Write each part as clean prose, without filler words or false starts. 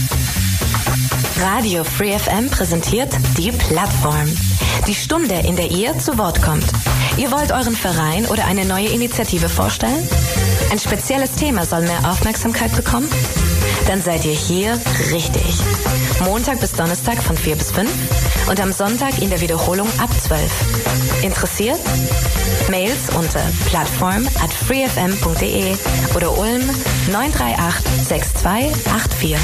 Radio Free FM präsentiert die Plattform. Die Stunde, in der ihr zu Wort kommt. Ihr wollt euren Verein oder eine neue Initiative vorstellen? Ein spezielles Thema soll mehr Aufmerksamkeit bekommen? Dann seid ihr hier richtig. Montag bis Donnerstag von 4 bis 5 und am Sonntag in der Wiederholung ab 12. Interessiert? Mails unter plattform@freefm.de oder Ulm 938 6284.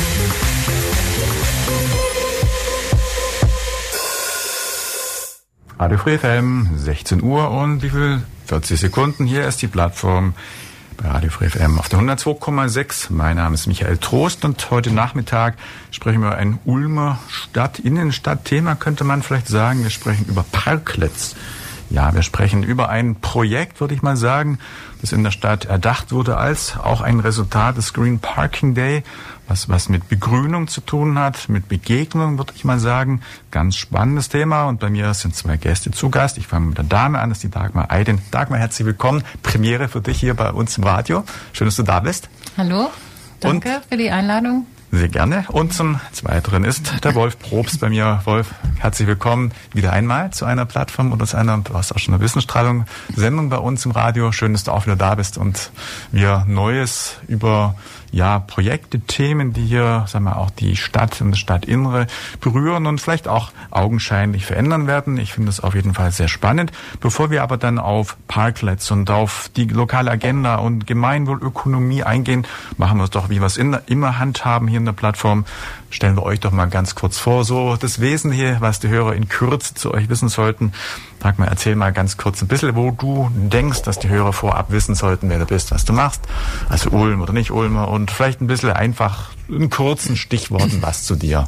Radio Free FM, 16 Uhr und wie viel? 40 Sekunden. Hier ist die Plattform bei Radio Free FM auf der 102,6. Mein Name ist Michael Trost und heute Nachmittag sprechen wir über ein Ulmer Innenstadtthema, könnte man vielleicht sagen. Wir sprechen über Parklets. Ja, wir sprechen über ein Projekt, würde ich mal sagen, das in der Stadt erdacht wurde als auch ein Resultat des Green Parking Day, was mit Begrünung zu tun hat, mit Begegnung, würde ich mal sagen. Ganz spannendes Thema und bei mir sind zwei Gäste zu Gast. Ich fange mit der Dame an, das ist die Dagmar Eiden. Dagmar, herzlich willkommen. Premiere für dich hier bei uns im Radio. Schön, dass du da bist. Hallo, danke für die Einladung. Sehr gerne. Und zum Zweiteren ist der Wolf Probst bei mir. Wolf, herzlich willkommen wieder einmal zu einer Plattform oder zu einer, du hast auch schon eine Wissensstrahlung-Sendung bei uns im Radio. Schön, dass du auch wieder da bist und wir Neues über Projekte, Themen, die hier, sagen wir, auch die Stadt und das Stadtinnere berühren und vielleicht auch augenscheinlich verändern werden. Ich finde das auf jeden Fall sehr spannend. Bevor wir aber dann auf Parklets und auf die lokale Agenda und Gemeinwohlökonomie eingehen, machen wir es doch, wie wir es immer handhaben hier in der Plattform. Stellen wir euch doch mal ganz kurz vor, so das Wesentliche, was die Hörer in Kürze zu euch wissen sollten. Sag mal, erzähl mal ganz kurz ein bisschen, wo du denkst, dass die Hörer vorab wissen sollten, wer du bist, was du machst. Also Ulm oder nicht Ulmer und vielleicht ein bisschen einfach in kurzen Stichworten was zu dir.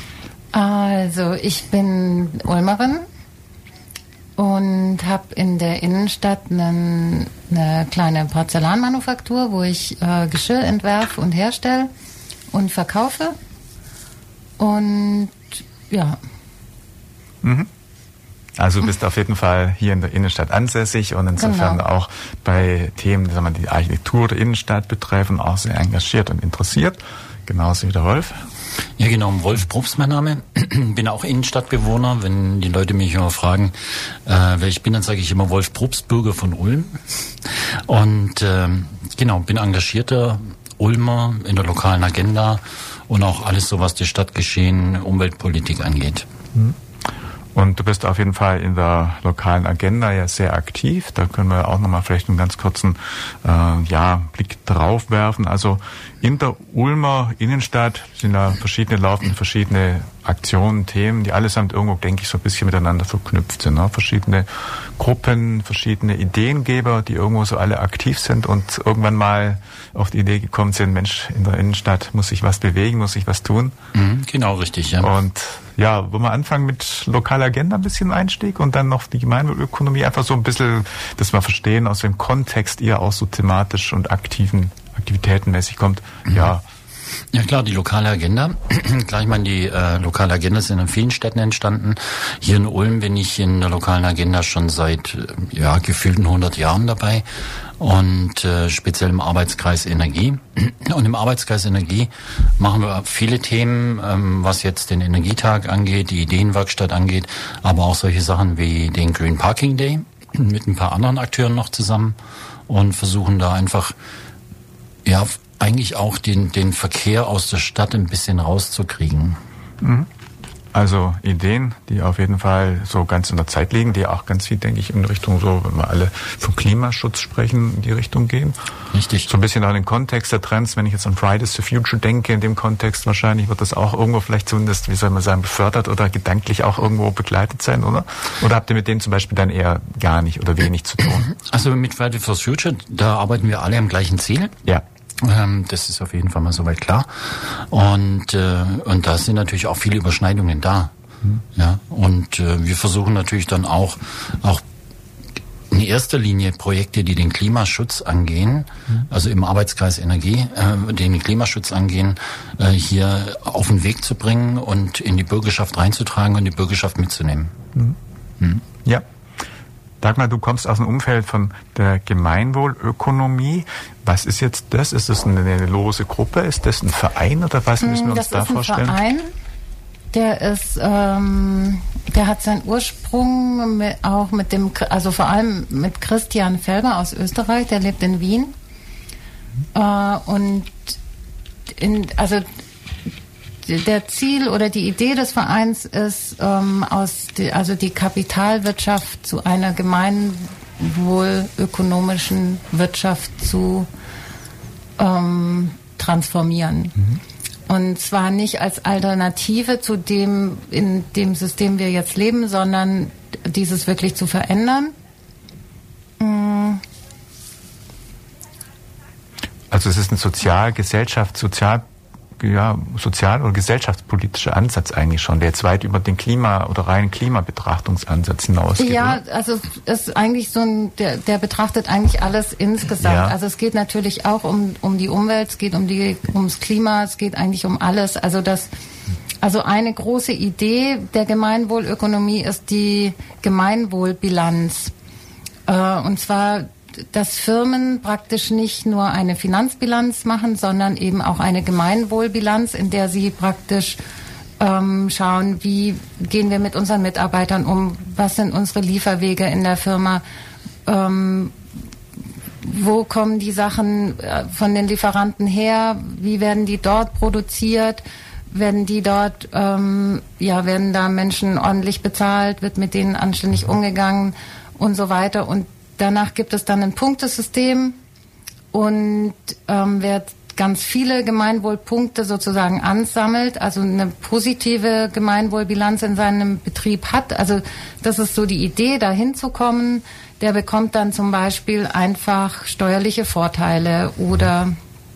Also ich bin Ulmerin und habe in der Innenstadt eine kleine Porzellanmanufaktur, wo ich Geschirr entwerfe und herstelle und verkaufe. Und ja. Mhm. Also du bist auf jeden Fall hier in der Innenstadt ansässig und insofern auch bei Themen, die Architektur der Innenstadt betreffen, auch sehr engagiert und interessiert. Genauso wie der Wolf. Ja, genau. Wolf Probst mein Name. Bin auch Innenstadtbewohner. Wenn die Leute mich immer fragen, wer ich bin, dann sage ich immer Wolf Probst, Bürger von Ulm. Und genau, bin engagierter Ulmer in der lokalen Agenda und auch alles so, was das Stadtgeschehen, Umweltpolitik angeht. Und du bist auf jeden Fall in der lokalen Agenda ja sehr aktiv. Da können wir auch nochmal vielleicht einen ganz kurzen Blick drauf werfen. Also in der Ulmer Innenstadt sind da verschiedene Aktionen, Themen, die allesamt irgendwo, denke ich, so ein bisschen miteinander verknüpft sind. Ne? Verschiedene Gruppen, verschiedene Ideengeber, die irgendwo so alle aktiv sind und irgendwann mal auf die Idee gekommen sind, Mensch, in der Innenstadt muss sich was bewegen, muss sich was tun. Genau, richtig, ja. Und ja, wollen wir anfangen mit lokaler Agenda ein bisschen Einstieg und dann noch die Gemeinwohlökonomie, einfach so ein bisschen, dass wir verstehen, aus welchem Kontext ihr auch so thematisch und aktivitätenmäßig kommt. Ja. Ja klar, die lokale Agenda. Klar, ich meine, die lokale Agenda sind in vielen Städten entstanden. Hier in Ulm bin ich in der lokalen Agenda schon seit gefühlten 100 Jahren dabei und speziell im Arbeitskreis Energie. Und im Arbeitskreis Energie machen wir viele Themen, was jetzt den Energietag angeht, die Ideenwerkstatt angeht, aber auch solche Sachen wie den Green Parking Day mit ein paar anderen Akteuren noch zusammen und versuchen da einfach eigentlich auch den Verkehr aus der Stadt ein bisschen rauszukriegen. Also Ideen, die auf jeden Fall so ganz in der Zeit liegen, die auch ganz viel, denke ich, in Richtung so, wenn wir alle vom Klimaschutz sprechen, in die Richtung gehen. Richtig. So ein bisschen auch den Kontext der Trends, wenn ich jetzt an Fridays for Future denke, in dem Kontext wahrscheinlich wird das auch irgendwo vielleicht zumindest, wie soll man sagen, befördert oder gedanklich auch irgendwo begleitet sein, oder? Oder habt ihr mit denen zum Beispiel dann eher gar nicht oder wenig zu tun? Also mit Fridays for Future, da arbeiten wir alle am gleichen Ziel. Ja. Das ist auf jeden Fall mal soweit klar. Und da sind natürlich auch viele Überschneidungen da. Ja, und wir versuchen natürlich dann auch in erster Linie Projekte, die den Klimaschutz angehen, also im Arbeitskreis Energie, den Klimaschutz angehen, hier auf den Weg zu bringen und in die Bürgerschaft reinzutragen und die Bürgerschaft mitzunehmen. Ja. Dagmar, du kommst aus dem Umfeld von der Gemeinwohlökonomie. Was ist jetzt das? Ist das eine lose Gruppe? Ist das ein Verein oder was müssen wir uns da vorstellen? Das ist ein Verein. Der hat seinen Ursprung auch mit vor allem mit Christian Felber aus Österreich, der lebt in Wien. Der Ziel oder die Idee des Vereins ist, die Kapitalwirtschaft zu einer gemeinwohlökonomischen Wirtschaft zu transformieren. Mhm. Und zwar nicht als Alternative zu dem, in dem System wir jetzt leben, sondern dieses wirklich zu verändern. Also es ist ein sozial- oder gesellschaftspolitischer Ansatz eigentlich schon, der jetzt weit über den reinen Klimabetrachtungsansatz hinausgeht. Ja, oder? also es ist eigentlich der betrachtet eigentlich alles insgesamt. Ja. Also es geht natürlich auch um die Umwelt, es geht ums Klima, es geht eigentlich um alles. Also eine große Idee der Gemeinwohlökonomie ist die Gemeinwohlbilanz. Und zwar, dass Firmen praktisch nicht nur eine Finanzbilanz machen, sondern eben auch eine Gemeinwohlbilanz, in der sie praktisch schauen, wie gehen wir mit unseren Mitarbeitern um, was sind unsere Lieferwege in der Firma, wo kommen die Sachen von den Lieferanten her, wie werden die dort produziert, werden da Menschen ordentlich bezahlt, wird mit denen anständig umgegangen und so weiter. Und danach gibt es dann ein Punktesystem und wer ganz viele Gemeinwohlpunkte sozusagen ansammelt, also eine positive Gemeinwohlbilanz in seinem Betrieb hat, also das ist so die Idee, da hinzukommen, der bekommt dann zum Beispiel einfach steuerliche Vorteile oder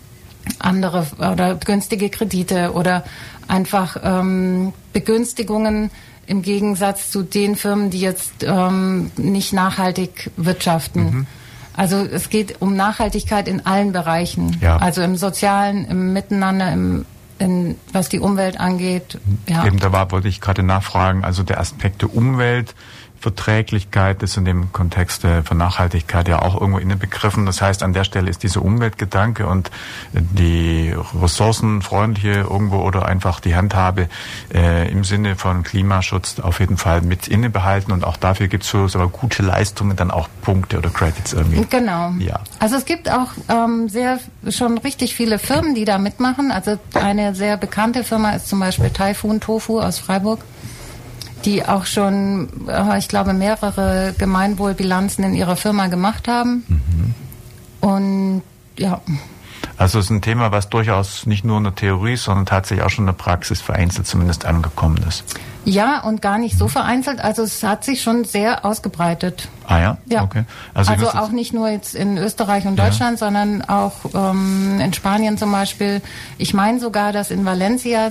günstige Kredite oder einfach Begünstigungen im Gegensatz zu den Firmen, die jetzt nicht nachhaltig wirtschaften. Mhm. Also es geht um Nachhaltigkeit in allen Bereichen. Ja. Also im Sozialen, im Miteinander, was die Umwelt angeht. Ja. Eben, wollte ich gerade nachfragen, also der Aspekt der Umweltverträglichkeit ist in dem Kontext von Nachhaltigkeit ja auch irgendwo inbegriffen. Das heißt, an der Stelle ist dieser Umweltgedanke und die ressourcenfreundliche irgendwo oder einfach die Handhabe im Sinne von Klimaschutz auf jeden Fall mit innebehalten und auch dafür gibt es für so gute Leistungen dann auch Punkte oder Credits irgendwie. Genau. Ja. Also es gibt auch schon richtig viele Firmen, die da mitmachen. Also eine sehr bekannte Firma ist zum Beispiel Typhoon Tofu aus Freiburg, die auch schon, ich glaube, mehrere Gemeinwohlbilanzen in ihrer Firma gemacht haben. Mhm. Und ja. Also es ist ein Thema, was durchaus nicht nur in der Theorie, sondern tatsächlich auch schon in der Praxis vereinzelt zumindest angekommen ist. Ja, und gar nicht so vereinzelt. Also es hat sich schon sehr ausgebreitet. Ah ja? Ja. Okay. Also auch nicht nur jetzt in Österreich und Deutschland, sondern auch in Spanien zum Beispiel. Ich meine sogar, dass in Valencia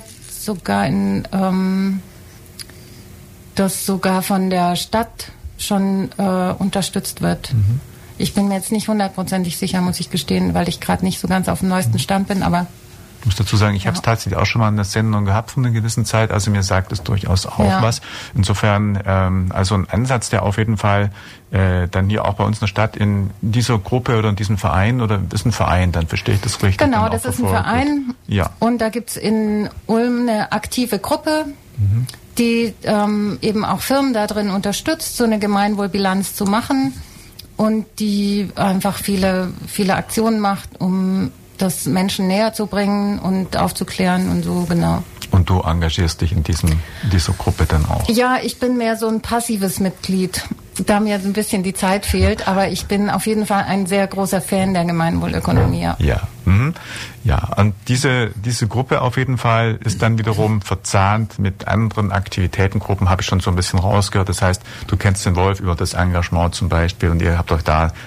das sogar von der Stadt schon unterstützt wird. Mhm. Ich bin mir jetzt nicht 100%ig sicher, muss ich gestehen, weil ich gerade nicht so ganz auf dem neuesten Stand bin, aber... Ich muss dazu sagen, ich habe es tatsächlich auch schon mal in der Sendung gehabt von einer gewissen Zeit, also mir sagt es durchaus auch was. Insofern, also ein Ansatz, der auf jeden Fall dann hier auch bei uns in der Stadt in dieser Gruppe oder in diesem Verein, oder ist ein Verein, dann verstehe ich das richtig? Genau, das ist ein Verein. Ja. Und da gibt's in Ulm eine aktive Gruppe, die eben auch Firmen da drin unterstützt, so eine Gemeinwohlbilanz zu machen und die einfach viele, viele Aktionen macht, um das Menschen näher zu bringen und aufzuklären und so, genau. Und du engagierst dich in dieser Gruppe dann auch? Ja, ich bin mehr so ein passives Mitglied, da mir ein bisschen die Zeit fehlt, aber ich bin auf jeden Fall ein sehr großer Fan der Gemeinwohlökonomie. Ja. Ja, und diese Gruppe auf jeden Fall ist dann wiederum verzahnt mit anderen Aktivitätengruppen, habe ich schon so ein bisschen rausgehört. Das heißt, du kennst den Wolf über das Engagement zum Beispiel und ihr habt euch da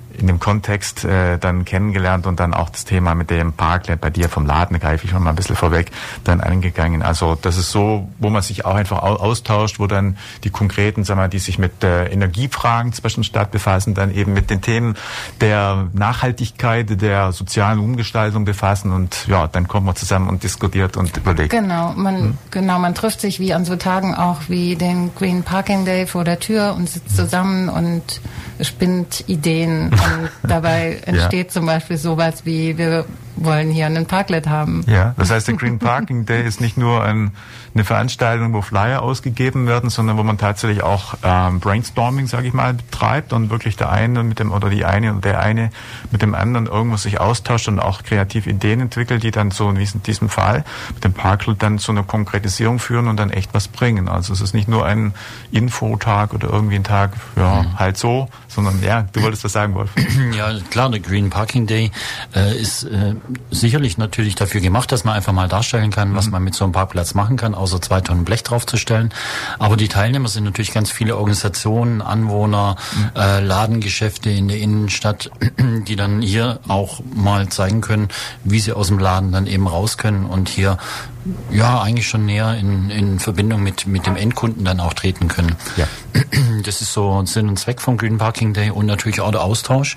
in dem Kontext dann kennengelernt und dann auch das Thema mit dem Parklet bei dir vom Laden, greife ich schon mal ein bisschen vorweg, dann angegangen. Also das ist so, wo man sich auch einfach austauscht, wo dann die konkreten, sagen wir, die sich mit Energiefragen zwischen Stadt befassen, dann eben mit den Themen der Nachhaltigkeit, der sozialen Umgestaltung befassen und ja, dann kommen wir zusammen und diskutiert und überlegt. Genau, man trifft sich wie an so Tagen auch wie den Green Parking Day vor der Tür und sitzt zusammen und spinnt Ideen und dabei entsteht zum Beispiel sowas wie, wir wollen hier einen Parklet haben. Ja, das heißt, der Green Parking Day ist nicht nur eine Veranstaltung, wo Flyer ausgegeben werden, sondern wo man tatsächlich auch Brainstorming, sage ich mal, betreibt und wirklich der eine mit dem oder die eine oder der eine mit dem anderen irgendwo sich austauscht und auch kreativ Ideen entwickelt, die dann so, wie in diesem Fall, mit dem Parklet dann zu einer Konkretisierung führen und dann echt was bringen. Also es ist nicht nur ein Infotag oder irgendwie ein Tag, halt so, sondern du wolltest was sagen, Wolf. Ja, klar, der Green Parking Day ist sicherlich natürlich dafür gemacht, dass man einfach mal darstellen kann, was man mit so einem Parkplatz machen kann, außer 2 Tonnen Blech draufzustellen. Aber die Teilnehmer sind natürlich ganz viele Organisationen, Anwohner, Ladengeschäfte in der Innenstadt, die dann hier auch mal zeigen können, wie sie aus dem Laden dann eben raus können und hier eigentlich schon näher in Verbindung mit dem Endkunden dann auch treten können. Ja. Das ist so Sinn und Zweck vom Green Parking Day und natürlich auch der Austausch.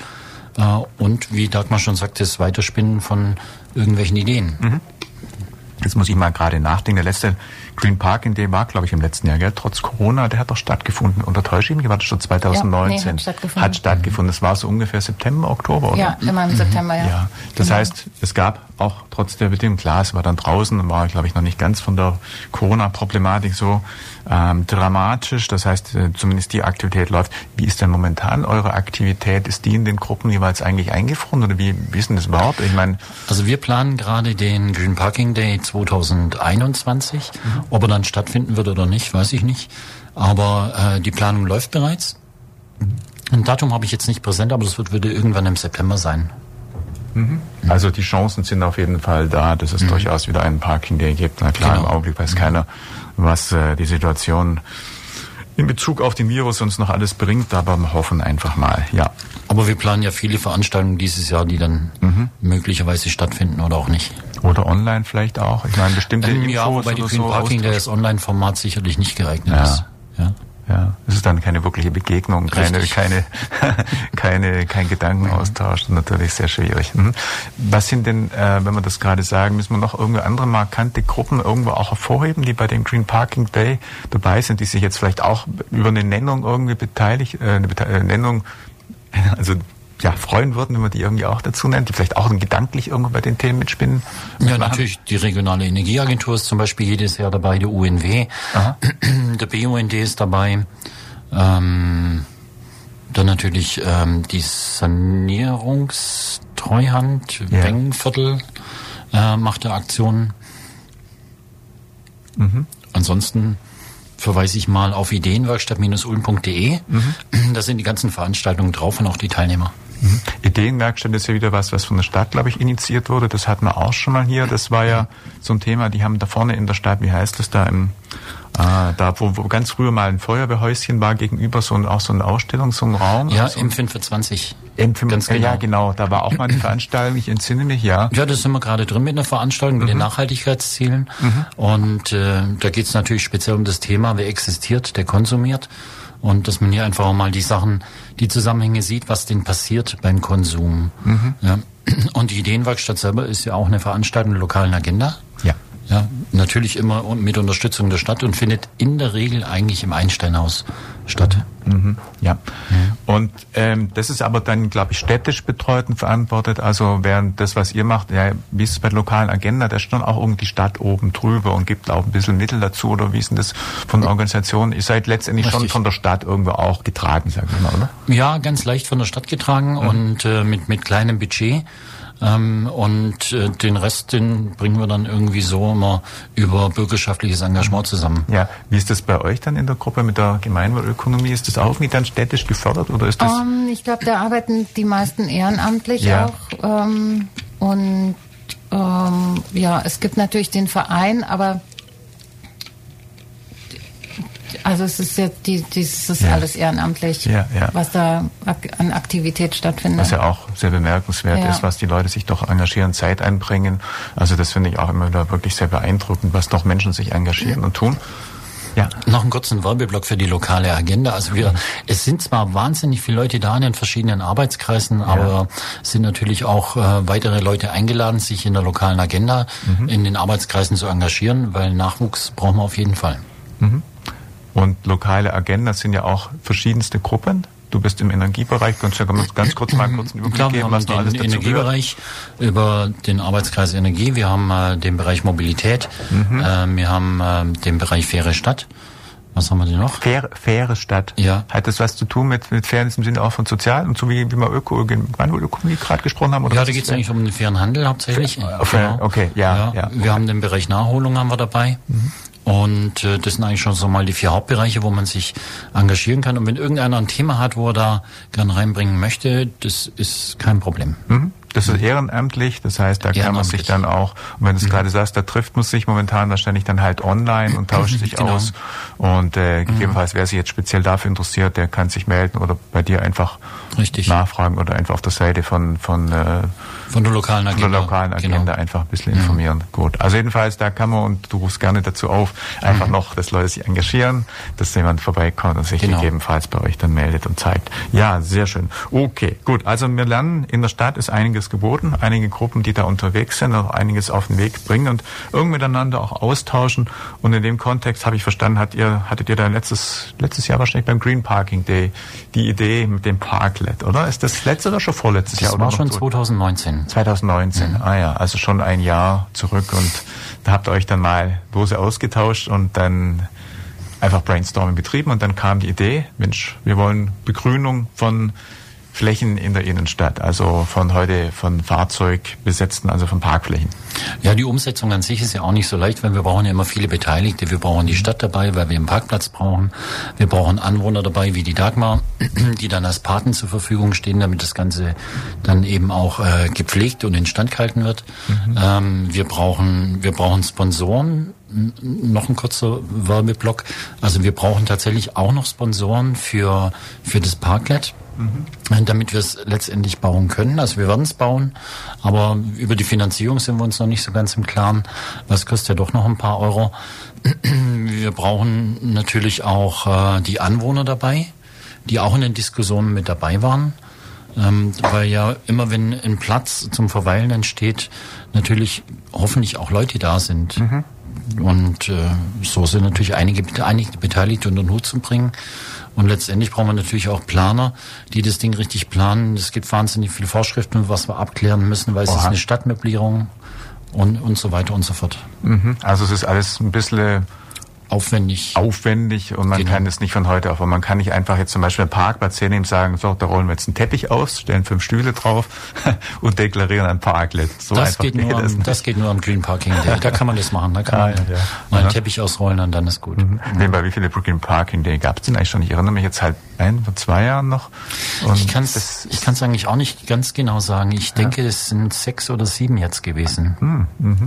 Und wie Dagmar schon sagte, das Weiterspinnen von irgendwelchen Ideen. Mhm. Jetzt muss ich mal gerade nachdenken. Der letzte Green Parking Day war, glaube ich, im letzten Jahr, gell? Trotz Corona, der hat doch stattgefunden. Oder täusche ich mich? War das schon 2019? Ja, hat stattgefunden. Das war so ungefähr September, Oktober, oder? Ja, immer im September, ja. Das heißt, es gab auch trotz der Bedingungen, klar, es war dann draußen und war, glaube ich, noch nicht ganz von der Corona-Problematik so dramatisch. Das heißt, zumindest die Aktivität läuft. Wie ist denn momentan eure Aktivität? Ist die in den Gruppen jeweils eigentlich eingefroren oder wie ist denn das überhaupt? Ich meine, also wir planen gerade den Green Parking Day 2021. Ob er dann stattfinden wird oder nicht, weiß ich nicht. Aber die Planung läuft bereits. Ein Datum habe ich jetzt nicht präsent, aber das würde irgendwann im September sein. Also die Chancen sind auf jeden Fall da, dass es durchaus wieder einen Parking Day gibt. Na klar, im Augenblick weiß keiner, was die Situation in Bezug auf den Virus uns noch alles bringt, aber wir hoffen einfach mal, ja. Aber wir planen ja viele Veranstaltungen dieses Jahr, die dann möglicherweise stattfinden oder auch nicht. Oder online vielleicht auch. Ich meine, bestimmte Infos ja, wobei die Green Parking Day das Online-Format sicherlich nicht geeignet ist. Ja, es ist dann keine wirkliche Begegnung, kein Gedankenaustausch, natürlich sehr schwierig. Was sind denn, wenn wir das gerade sagen, müssen wir noch irgendwie andere markante Gruppen irgendwo auch hervorheben, die bei dem Green Parking Day dabei sind, die sich jetzt vielleicht auch über eine Nennung irgendwie freuen würden, wenn man die irgendwie auch dazu nennt, die vielleicht auch gedanklich irgendwo bei den Themen mitspinnen? Ja, natürlich, die regionale Energieagentur ist zum Beispiel jedes Jahr dabei, der UNW, der BUND ist dabei, dann natürlich die Sanierungstreuhand, Wengenviertel macht da Aktionen. Ansonsten verweise ich mal auf ideenwerkstatt-ulm.de. Da sind die ganzen Veranstaltungen drauf und auch die Teilnehmer. Ideenwerkstatt ist ja wieder was von der Stadt, glaube ich, initiiert wurde. Das hatten wir auch schon mal hier. Das war ja so ein Thema, die haben da vorne in der Stadt, wie heißt das da, wo ganz früher mal ein Feuerwehrhäuschen war, gegenüber so ein Ausstellung, so ein Raum. Ja, M25. Ganz genau. Ja, genau. Da war auch mal eine Veranstaltung, ich entsinne mich, ja. Ja, da sind wir gerade drin mit einer Veranstaltung, mit den Nachhaltigkeitszielen. Und da geht es natürlich speziell um das Thema, wer existiert, der konsumiert. Und dass man hier einfach auch mal die Zusammenhänge sieht, was denn passiert beim Konsum. Ja. Und die Ideenwerkstatt selber ist ja auch eine Veranstaltung der lokalen Agenda. Ja, natürlich immer mit Unterstützung der Stadt und findet in der Regel eigentlich im Einsteinhaus statt. Ja. Und das ist aber dann, glaube ich, städtisch betreut und verantwortet. Also während das, was ihr macht, wie ist es bei der lokalen Agenda, da ist schon auch irgendwie die Stadt oben drüber und gibt auch ein bisschen Mittel dazu, oder wie ist denn das von der Organisation? Ihr seid letztendlich schon von der Stadt irgendwo auch getragen, sag ich mal, oder? Ja, ganz leicht von der Stadt getragen und mit kleinem Budget. Und den Rest, den bringen wir dann irgendwie so immer über bürgerschaftliches Engagement zusammen. Ja, wie ist das bei euch dann in der Gruppe mit der Gemeinwohlökonomie? Ist das auch irgendwie dann städtisch gefördert oder ist das? Ich glaube, da arbeiten die meisten ehrenamtlich auch. Es gibt natürlich den Verein, aber Also es ist jetzt dieses alles ehrenamtlich, was da an Aktivität stattfindet. Was ja auch sehr bemerkenswert ist, was die Leute sich doch engagieren, Zeit einbringen. Also das finde ich auch immer wieder wirklich sehr beeindruckend, was doch Menschen sich engagieren und tun. Ja. Noch einen kurzen Werbeblock für die lokale Agenda. Also es sind zwar wahnsinnig viele Leute da in den verschiedenen Arbeitskreisen, aber es sind natürlich auch weitere Leute eingeladen, sich in der lokalen Agenda in den Arbeitskreisen zu engagieren, weil Nachwuchs brauchen wir auf jeden Fall. Und lokale Agenda sind ja auch verschiedenste Gruppen. Du bist im Energiebereich. Kannst du ganz kurz einen Überblick geben, was noch alles dazu gehört? Energiebereich über den Arbeitskreis Energie. Wir haben den Bereich Mobilität. Wir haben den Bereich faire Stadt. Was haben wir denn noch? Faire Stadt. Ja. Hat das was zu tun mit Fairness im Sinne auch von sozial und so wie wir Ökonomie gerade gesprochen haben? Oder ja, da geht es eigentlich um den fairen Handel hauptsächlich. Okay, ja. Wir haben den Bereich Nachholung haben wir dabei. Und das sind eigentlich schon so mal die 4 Hauptbereiche, wo man sich engagieren kann. Und wenn irgendeiner ein Thema hat, wo er da gern reinbringen möchte, das ist kein Problem. Das ist ehrenamtlich, das heißt, da kann man sich dann auch, und wenn du es gerade sagst, da trifft man sich momentan wahrscheinlich dann halt online und tauscht sich aus. Und gegebenenfalls, wer sich jetzt speziell dafür interessiert, der kann sich melden oder bei dir einfach nachfragen oder einfach auf der Seite von der lokalen Agenda einfach ein bisschen informieren. Gut. Also jedenfalls, da kann man, und du rufst gerne dazu auf, einfach noch, dass Leute sich engagieren, dass jemand vorbeikommt und sich gegebenenfalls bei euch dann meldet und zeigt. Ja, sehr schön. Okay, gut. Also wir lernen, in der Stadt ist einiges geboten, einige Gruppen, die da unterwegs sind, auch einiges auf den Weg bringen und irgendwie miteinander auch austauschen. Und in dem Kontext habe ich verstanden, hattet ihr da letztes Jahr wahrscheinlich beim Green Parking Day die Idee mit dem Parklet, oder? Ist das letztes oder schon vorletztes Jahr? Das war schon 2019. 2019, also schon ein Jahr zurück, und da habt ihr euch dann mal bloß ausgetauscht und dann einfach Brainstorming betrieben und dann kam die Idee, Mensch, wir wollen Begrünung von Flächen in der Innenstadt, also von Fahrzeugbesetzten, also von Parkflächen. Ja, die Umsetzung an sich ist ja auch nicht so leicht, weil wir brauchen ja immer viele Beteiligte. Wir brauchen die Stadt dabei, weil wir einen Parkplatz brauchen. Wir brauchen Anwohner dabei, wie die Dagmar, die dann als Paten zur Verfügung stehen, damit das Ganze dann eben auch gepflegt und instand gehalten wird. Wir brauchen Sponsoren. Noch ein kurzer Werbeblock. Also wir brauchen tatsächlich auch noch Sponsoren für das Parklet. Damit wir es letztendlich bauen können. Also wir werden es bauen, aber über die Finanzierung sind wir uns noch nicht so ganz im Klaren. Was kostet ja doch noch ein paar Euro. Wir brauchen natürlich auch die Anwohner dabei, die auch in den Diskussionen mit dabei waren. Weil ja immer, wenn ein Platz zum Verweilen entsteht, natürlich hoffentlich auch Leute da sind. Und so sind natürlich einige Beteiligte unter den Hut zu bringen. Und letztendlich brauchen wir natürlich auch Planer, die das Ding richtig planen. Es gibt wahnsinnig viele Vorschriften, was wir abklären müssen, weil es ist eine Stadtmöblierung und so weiter und so fort. Also es ist alles ein bisschen aufwendig und man kann es nicht von heute auf. Und man kann nicht einfach jetzt zum Beispiel einen Parkplatz hernehmen und sagen, so, da rollen wir jetzt einen Teppich aus, stellen 5 Stühle drauf und deklarieren ein Parklet. So das geht nur am Green Parking Day. Da kann man das machen. Da kann man mal einen Teppich ausrollen und dann ist gut. Nebenbei, wie viele Green Parking Day gab es denn eigentlich schon? Ich erinnere mich jetzt halt vor 2 Jahren noch. Und ich kann es eigentlich auch nicht ganz genau sagen. Ich denke, es sind 6 oder 7 jetzt gewesen.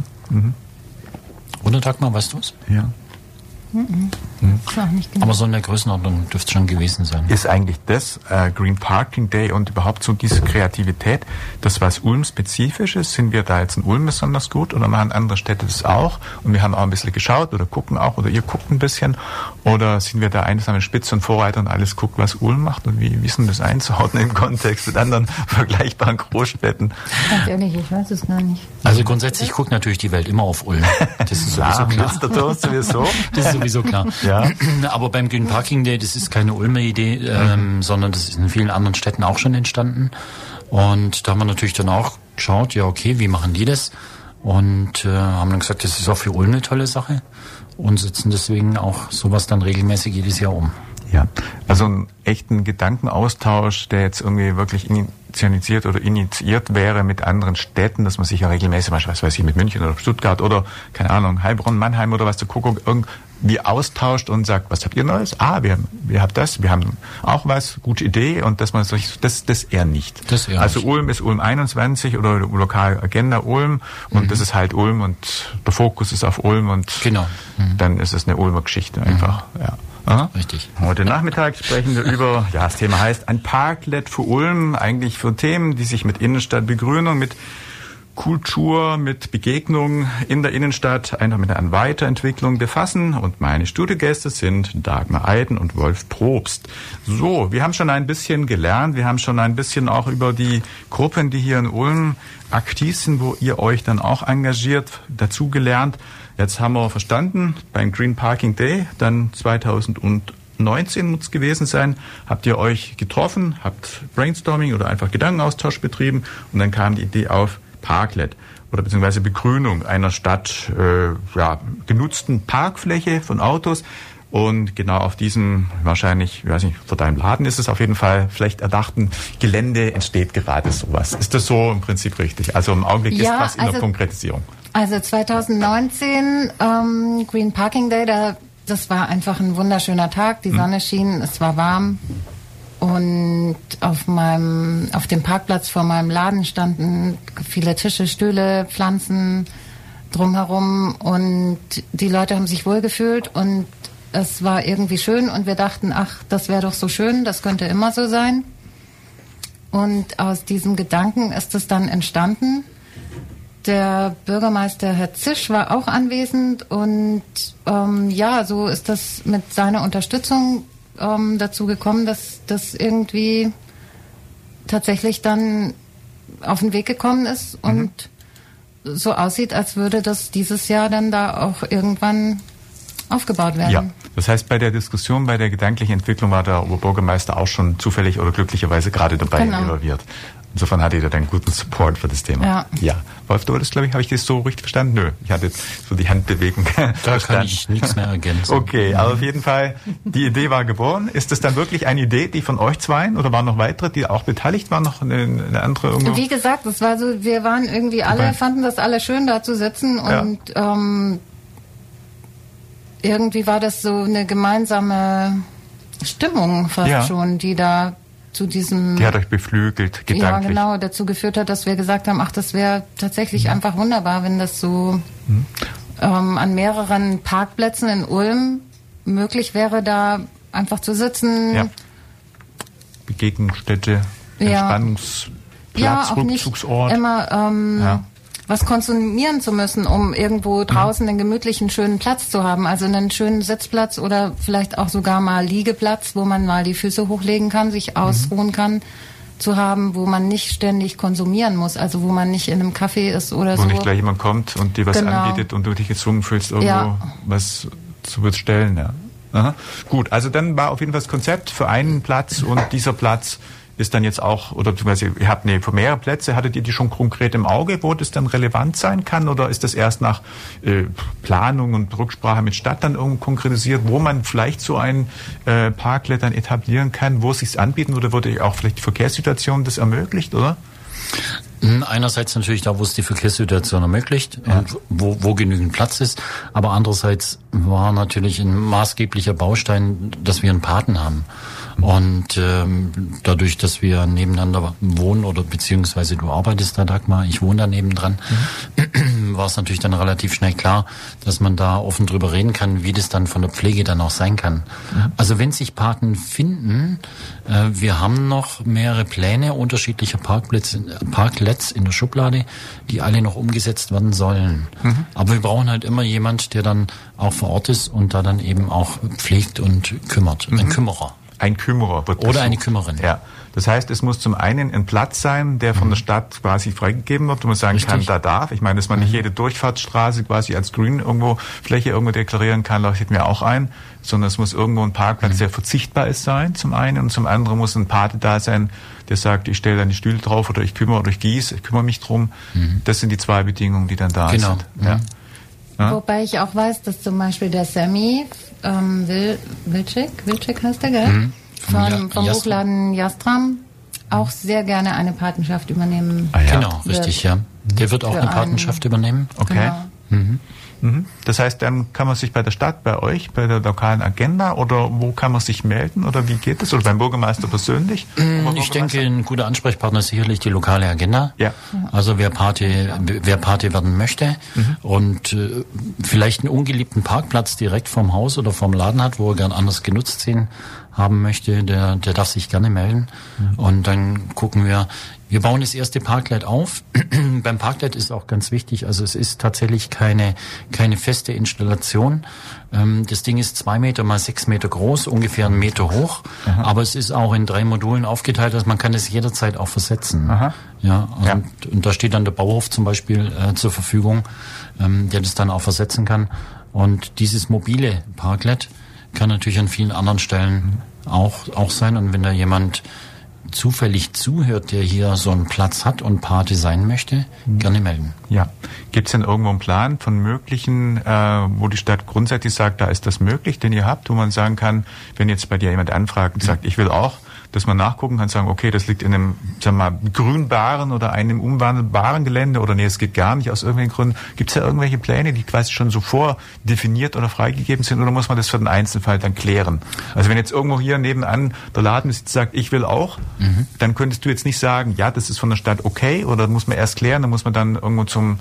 Oder Dagmar, weißt du es? Ja. Nicht genau. Aber so in der Größenordnung dürfte es schon gewesen sein. Ist eigentlich das Green Parking Day und überhaupt so diese Kreativität, das was Ulm-spezifisch ist? Sind wir da jetzt in Ulm besonders gut oder machen andere Städte das auch? Und wir haben auch ein bisschen geschaut oder gucken auch, oder ihr guckt ein bisschen, oder sind wir da einsame Spitze und Vorreiter und alles guckt, was Ulm macht, und wie ist denn das einzuordnen im Kontext mit anderen vergleichbaren Großstädten? Ganz ehrlich, ich weiß es gar nicht. Also grundsätzlich guckt natürlich die Welt immer auf Ulm. Das ist sowieso klar. Das ist sowieso klar. Ja. Aber beim Green Parking Day, das ist keine Ulmer Idee, sondern das ist in vielen anderen Städten auch schon entstanden. Und da haben wir natürlich dann auch geschaut, ja okay, wie machen die das? Und haben dann gesagt, das ist auch für Ulm eine tolle Sache und setzen deswegen auch sowas dann regelmäßig jedes Jahr um. Ja, also einen echten Gedankenaustausch, der jetzt irgendwie wirklich initiiert wäre mit anderen Städten, dass man sich ja regelmäßig, was weiß ich, mit München oder Stuttgart oder, keine Ahnung, Heilbronn, Mannheim oder was, zu Kuckuck, irgendwie austauscht und sagt, was habt ihr Neues? Wir haben das, wir haben auch was, gute Idee, und dass man das eher nicht. Also Ulm ist Ulm 21 oder Lokal Agenda Ulm, und das ist halt Ulm und der Fokus ist auf Ulm, und dann ist es eine Ulmer Geschichte einfach, ja. Aha. Richtig. Heute Nachmittag sprechen wir über, das Thema heißt ein Parklet für Ulm, eigentlich für Themen, die sich mit Innenstadtbegrünung, mit Kultur, mit Begegnung in der Innenstadt, einfach mit einer Weiterentwicklung befassen. Und meine Studiogäste sind Dagmar Eiden und Wolf Probst. So, wir haben schon ein bisschen gelernt, wir haben schon ein bisschen auch über die Gruppen, die hier in Ulm aktiv sind, wo ihr euch dann auch engagiert, dazugelernt. Jetzt haben wir verstanden, beim Green Parking Day, dann 2019 muss es gewesen sein, habt ihr euch getroffen, habt Brainstorming oder einfach Gedankenaustausch betrieben und dann kam die Idee auf Parklet oder beziehungsweise Begrünung einer Stadt, genutzten Parkfläche von Autos. Und genau auf diesem wahrscheinlich, ich weiß nicht, vor deinem Laden ist es auf jeden Fall vielleicht erdachten Gelände entsteht gerade sowas. Ist das so im Prinzip richtig? Also im Augenblick ist was in der Konkretisierung. Also 2019, Green Parking Day, das war einfach ein wunderschöner Tag. Die Sonne schien, es war warm. Und auf dem Parkplatz vor meinem Laden standen viele Tische, Stühle, Pflanzen drumherum. Und die Leute haben sich wohlgefühlt und es war irgendwie schön. Und wir dachten, ach, das wäre doch so schön, das könnte immer so sein. Und aus diesem Gedanken ist es dann entstanden. Der Bürgermeister Herr Zisch war auch anwesend und so ist das mit seiner Unterstützung dazu gekommen, dass das irgendwie tatsächlich dann auf den Weg gekommen ist und so aussieht, als würde das dieses Jahr dann da auch irgendwann aufgebaut werden. Ja, das heißt, bei der Diskussion, bei der gedanklichen Entwicklung war der Oberbürgermeister auch schon zufällig oder glücklicherweise gerade dabei involviert. Insofern hattet ihr dann guten Support für das Thema. Ja. Wolf, du hattest, glaube ich, habe ich das so richtig verstanden? Nö, ich hatte jetzt so die Handbewegung verstanden. Da kann ich nichts mehr ergänzen. Okay, aber auf jeden Fall, die Idee war geboren. Ist das dann wirklich eine Idee, die von euch zweien oder waren noch weitere, die auch beteiligt waren, noch eine andere irgendwo? Wie gesagt, es war so, wir waren irgendwie alle, fanden das alle schön, da zu sitzen und irgendwie war das so eine gemeinsame Stimmung fast schon, die da zu diesem... Die hat euch beflügelt, gedanklich. Ja, genau, dazu geführt hat, dass wir gesagt haben, ach, das wäre tatsächlich einfach wunderbar, wenn das so an mehreren Parkplätzen in Ulm möglich wäre, da einfach zu sitzen. Ja. Begegnungsstätte, Entspannungsplatz, auch Rückzugsort. Nicht immer was konsumieren zu müssen, um irgendwo draußen einen gemütlichen, schönen Platz zu haben. Also einen schönen Sitzplatz oder vielleicht auch sogar mal Liegeplatz, wo man mal die Füße hochlegen kann, sich ausruhen kann, zu haben, wo man nicht ständig konsumieren muss. Also wo man nicht in einem Café ist oder wo so. Wo nicht gleich jemand kommt und dir was anbietet und du dich gezwungen fühlst, irgendwo was zu bestellen. Ja. Aha. Gut, also dann war auf jeden Fall das Konzept für einen Platz und dieser Platz ist dann jetzt auch, oder beziehungsweise ihr habt mehrere Plätze, hattet ihr die schon konkret im Auge, wo das dann relevant sein kann, oder ist das erst nach Planung und Rücksprache mit Stadt dann irgendwo konkretisiert, wo man vielleicht so ein Parklet dann etablieren kann, wo es sich anbieten, oder wurde auch vielleicht die Verkehrssituation das ermöglicht, oder? Einerseits natürlich da, wo es die Verkehrssituation ermöglicht und wo genügend Platz ist, aber andererseits war natürlich ein maßgeblicher Baustein, dass wir einen Paten haben. Und dadurch, dass wir nebeneinander wohnen oder beziehungsweise du arbeitest da, Dagmar, ich wohne da nebendran, war es natürlich dann relativ schnell klar, dass man da offen drüber reden kann, wie das dann von der Pflege dann auch sein kann. Also wenn sich Paten finden, wir haben noch mehrere Pläne unterschiedlicher Parklets in der Schublade, die alle noch umgesetzt werden sollen. Aber wir brauchen halt immer jemand, der dann auch vor Ort ist und da dann eben auch pflegt und kümmert. Ein Kümmerer. Ein Kümmerer wird oder eine Kümmerin. Ja. Das heißt, es muss zum einen ein Platz sein, der von der Stadt quasi freigegeben wird, wo man sagen kann, da darf. Ich meine, dass man nicht jede Durchfahrtsstraße quasi als Grün Fläche irgendwo deklarieren kann, leuchtet mir auch ein, sondern es muss irgendwo ein Parkplatz, der verzichtbar ist, sein, zum einen, und zum anderen muss ein Pate da sein, der sagt, ich stelle dann die Stühle drauf oder ich kümmere mich drum. Das sind die zwei Bedingungen, die dann da sind. Ja. Wobei ich auch weiß, dass zum Beispiel der Sammy Wilczek heißt der, gell? Vom Buchladen Jastram auch sehr gerne eine Patenschaft übernehmen. Genau, richtig, ja. Der wird auch eine Patenschaft übernehmen. Okay. Das heißt, dann kann man sich bei der Stadt, bei euch, bei der lokalen Agenda oder wo kann man sich melden oder wie geht es? Oder beim Bürgermeister persönlich? Ich denke, ein guter Ansprechpartner ist sicherlich die lokale Agenda. Ja. Also wer Pate werden möchte und vielleicht einen ungeliebten Parkplatz direkt vorm Haus oder vorm Laden hat, wo er gern anders genutzt haben möchte, der darf sich gerne melden. Und dann gucken wir bauen das erste Parklet auf. Beim Parklet ist auch ganz wichtig, also es ist tatsächlich keine feste Installation. Das Ding ist 2 Meter mal 6 Meter groß, ungefähr 1 Meter hoch. Aha. Aber es ist auch in 3 Modulen aufgeteilt, also man kann es jederzeit auch versetzen. Aha. Ja, und da steht dann der Bauhof zum Beispiel zur Verfügung, der das dann auch versetzen kann. Und dieses mobile Parklet kann natürlich an vielen anderen Stellen auch sein. Und wenn da jemand zufällig zuhört, der hier so einen Platz hat und Pate sein möchte, gerne melden. Ja. Gibt es denn irgendwo einen Plan von möglichen, wo die Stadt grundsätzlich sagt, da ist das möglich, den ihr habt, wo man sagen kann, wenn jetzt bei dir jemand anfragt und sagt, ich will auch, dass man nachgucken kann, sagen, okay, das liegt in einem, sagen wir mal, grünbaren oder einem umwandelbaren Gelände oder nee, es geht gar nicht aus irgendwelchen Gründen. Gibt es da irgendwelche Pläne, die quasi schon so vordefiniert oder freigegeben sind oder muss man das für den Einzelfall dann klären? Also wenn jetzt irgendwo hier nebenan der Laden ist, sagt, ich will auch, dann könntest du jetzt nicht sagen, ja, das ist von der Stadt okay oder muss man erst klären, dann muss man dann irgendwo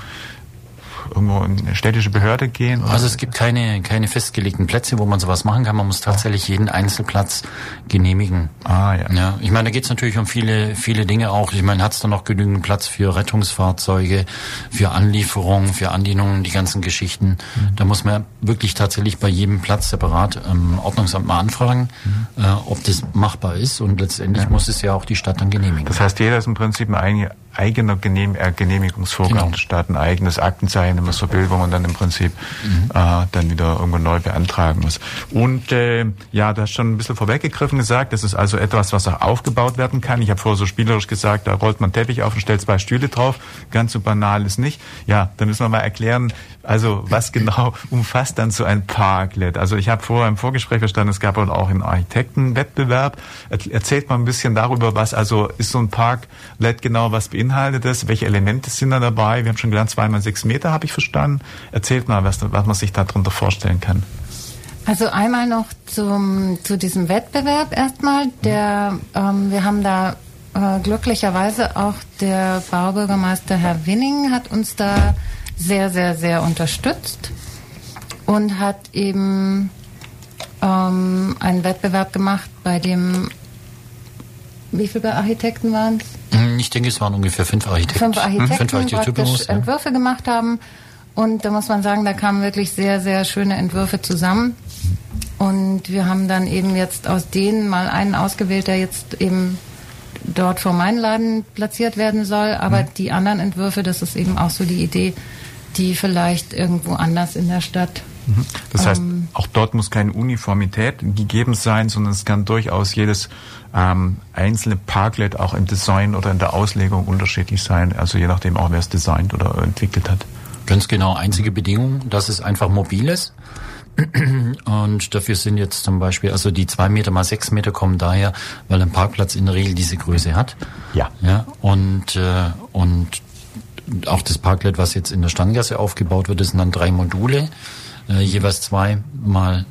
in eine städtische Behörde gehen? Oder? Also es gibt keine festgelegten Plätze, wo man sowas machen kann. Man muss tatsächlich jeden Einzelplatz genehmigen. Ja. Ich meine, da geht es natürlich um viele Dinge auch. Ich meine, hat es da noch genügend Platz für Rettungsfahrzeuge, für Anlieferungen, für Andienungen, die ganzen Geschichten. Da muss man wirklich tatsächlich bei jedem Platz separat Ordnungsamt mal anfragen, ob das machbar ist. Und letztendlich muss es ja auch die Stadt dann genehmigen. Das heißt, jeder ist im Prinzip ein eigener Genehmigungsvorgang der Stadt, ein eigenes Aktenzeichen, wenn man so will, wo man dann im Prinzip dann wieder irgendwo neu beantragen muss. Und du hast schon ein bisschen vorweggegriffen gesagt, das ist also etwas, was auch aufgebaut werden kann. Ich habe vorher so spielerisch gesagt, da rollt man Teppich auf und stellt 2 Stühle drauf. Ganz so banal ist nicht. Ja, dann müssen wir mal erklären, also was genau umfasst dann so ein Parklet? Also ich habe vorher im Vorgespräch verstanden, es gab auch einen Architektenwettbewerb. Erzählt mal ein bisschen darüber, was also ist so ein Parklet genau, was beinhaltet es, welche Elemente sind da dabei? Wir haben schon gelernt, 2 mal 6 Meter, habe ich verstanden. Erzählt mal, was man sich darunter vorstellen kann. Also einmal noch zu diesem Wettbewerb erstmal. Wir haben da glücklicherweise auch der Baubürgermeister Herr Winning hat uns da sehr, sehr, sehr unterstützt und hat eben einen Wettbewerb gemacht, bei dem, wie viele Architekten waren es? Ich denke, es waren ungefähr 5 Architekten. 5 Architekten praktisch Entwürfe gemacht haben. Und da muss man sagen, da kamen wirklich sehr, sehr schöne Entwürfe zusammen. Und wir haben dann eben jetzt aus denen mal einen ausgewählt, der jetzt eben dort vor meinem Laden platziert werden soll. Aber die anderen Entwürfe, das ist eben auch so die Idee, die vielleicht irgendwo anders in der Stadt. Das heißt, auch dort muss keine Uniformität gegeben sein, sondern es kann durchaus jedes einzelne Parklet auch im Design oder in der Auslegung unterschiedlich sein. Also je nachdem auch, wer es designt oder entwickelt hat. Ganz genau. Einzige Bedingung, dass es einfach mobil ist. Und dafür sind jetzt zum Beispiel, also die 2 Meter mal 6 Meter kommen daher, weil ein Parkplatz in der Regel diese Größe hat. Ja. Und auch das Parklet, was jetzt in der Stanngasse aufgebaut wird, das sind dann 3 Module, jeweils 2 mal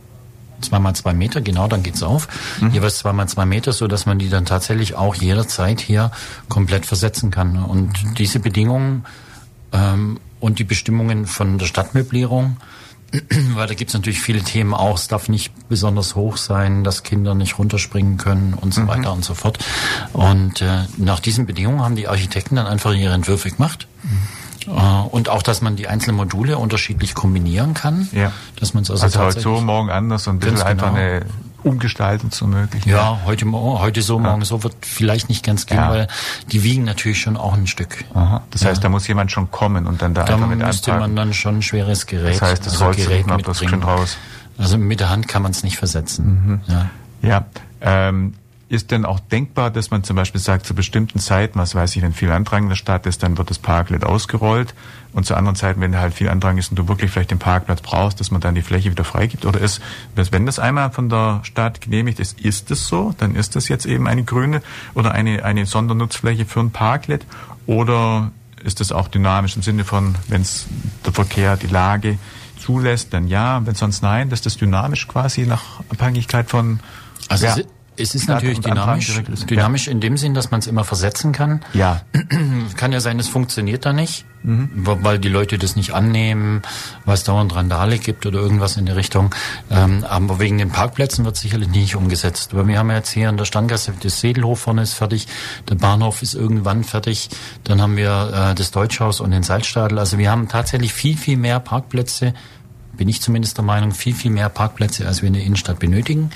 2 Meter, genau, dann geht's auf. Jeweils 2 mal 2 Meter, so dass man die dann tatsächlich auch jederzeit hier komplett versetzen kann. Und diese Bedingungen und die Bestimmungen von der Stadtmöblierung, weil da gibt's natürlich viele Themen auch, es darf nicht besonders hoch sein, dass Kinder nicht runterspringen können und so weiter und so fort. Und nach diesen Bedingungen haben die Architekten dann einfach ihre Entwürfe gemacht. Und auch, dass man die einzelnen Module unterschiedlich kombinieren kann. Ja. Dass man es also heute so, morgen anders und ein bisschen einfach eine Umgestaltung zu ermöglichen. Ja, heute so, morgen so wird vielleicht nicht ganz gehen, weil die wiegen natürlich schon auch ein Stück. Aha. Das heißt, da muss jemand schon kommen und dann da einfach mit anpacken. Da müsste man dann schon ein schweres Gerät. Das heißt, das rollt sich noch das schön raus. Also mit der Hand kann man es nicht versetzen. Ja. Ist denn auch denkbar, dass man zum Beispiel sagt, zu bestimmten Zeiten, was weiß ich, wenn viel Andrang in der Stadt ist, dann wird das Parklet ausgerollt und zu anderen Zeiten, wenn halt viel Andrang ist und du wirklich vielleicht den Parkplatz brauchst, dass man dann die Fläche wieder freigibt? Oder ist, wenn das einmal von der Stadt genehmigt ist, ist es so? Dann ist das jetzt eben eine grüne oder eine Sondernutzfläche für ein Parklet? Oder ist das auch dynamisch im Sinne von, wenn es der Verkehr, die Lage zulässt, dann ja, wenn sonst nein, dass das dynamisch quasi nach Abhängigkeit von... Also es ist natürlich dynamisch in dem Sinn, dass man es immer versetzen kann. Ja. Kann ja sein, es funktioniert da nicht, weil die Leute das nicht annehmen, weil es dauernd Randale gibt oder irgendwas in der Richtung. Aber wegen den Parkplätzen wird sicherlich nicht umgesetzt. Weil wir haben jetzt hier in der Standgasse, das Sedelhof vorne ist fertig, der Bahnhof ist irgendwann fertig, dann haben wir das Deutschhaus und den Salzstadel. Also wir haben tatsächlich viel, viel mehr Parkplätze, bin ich zumindest der Meinung, viel, viel mehr Parkplätze, als wir in der Innenstadt benötigen.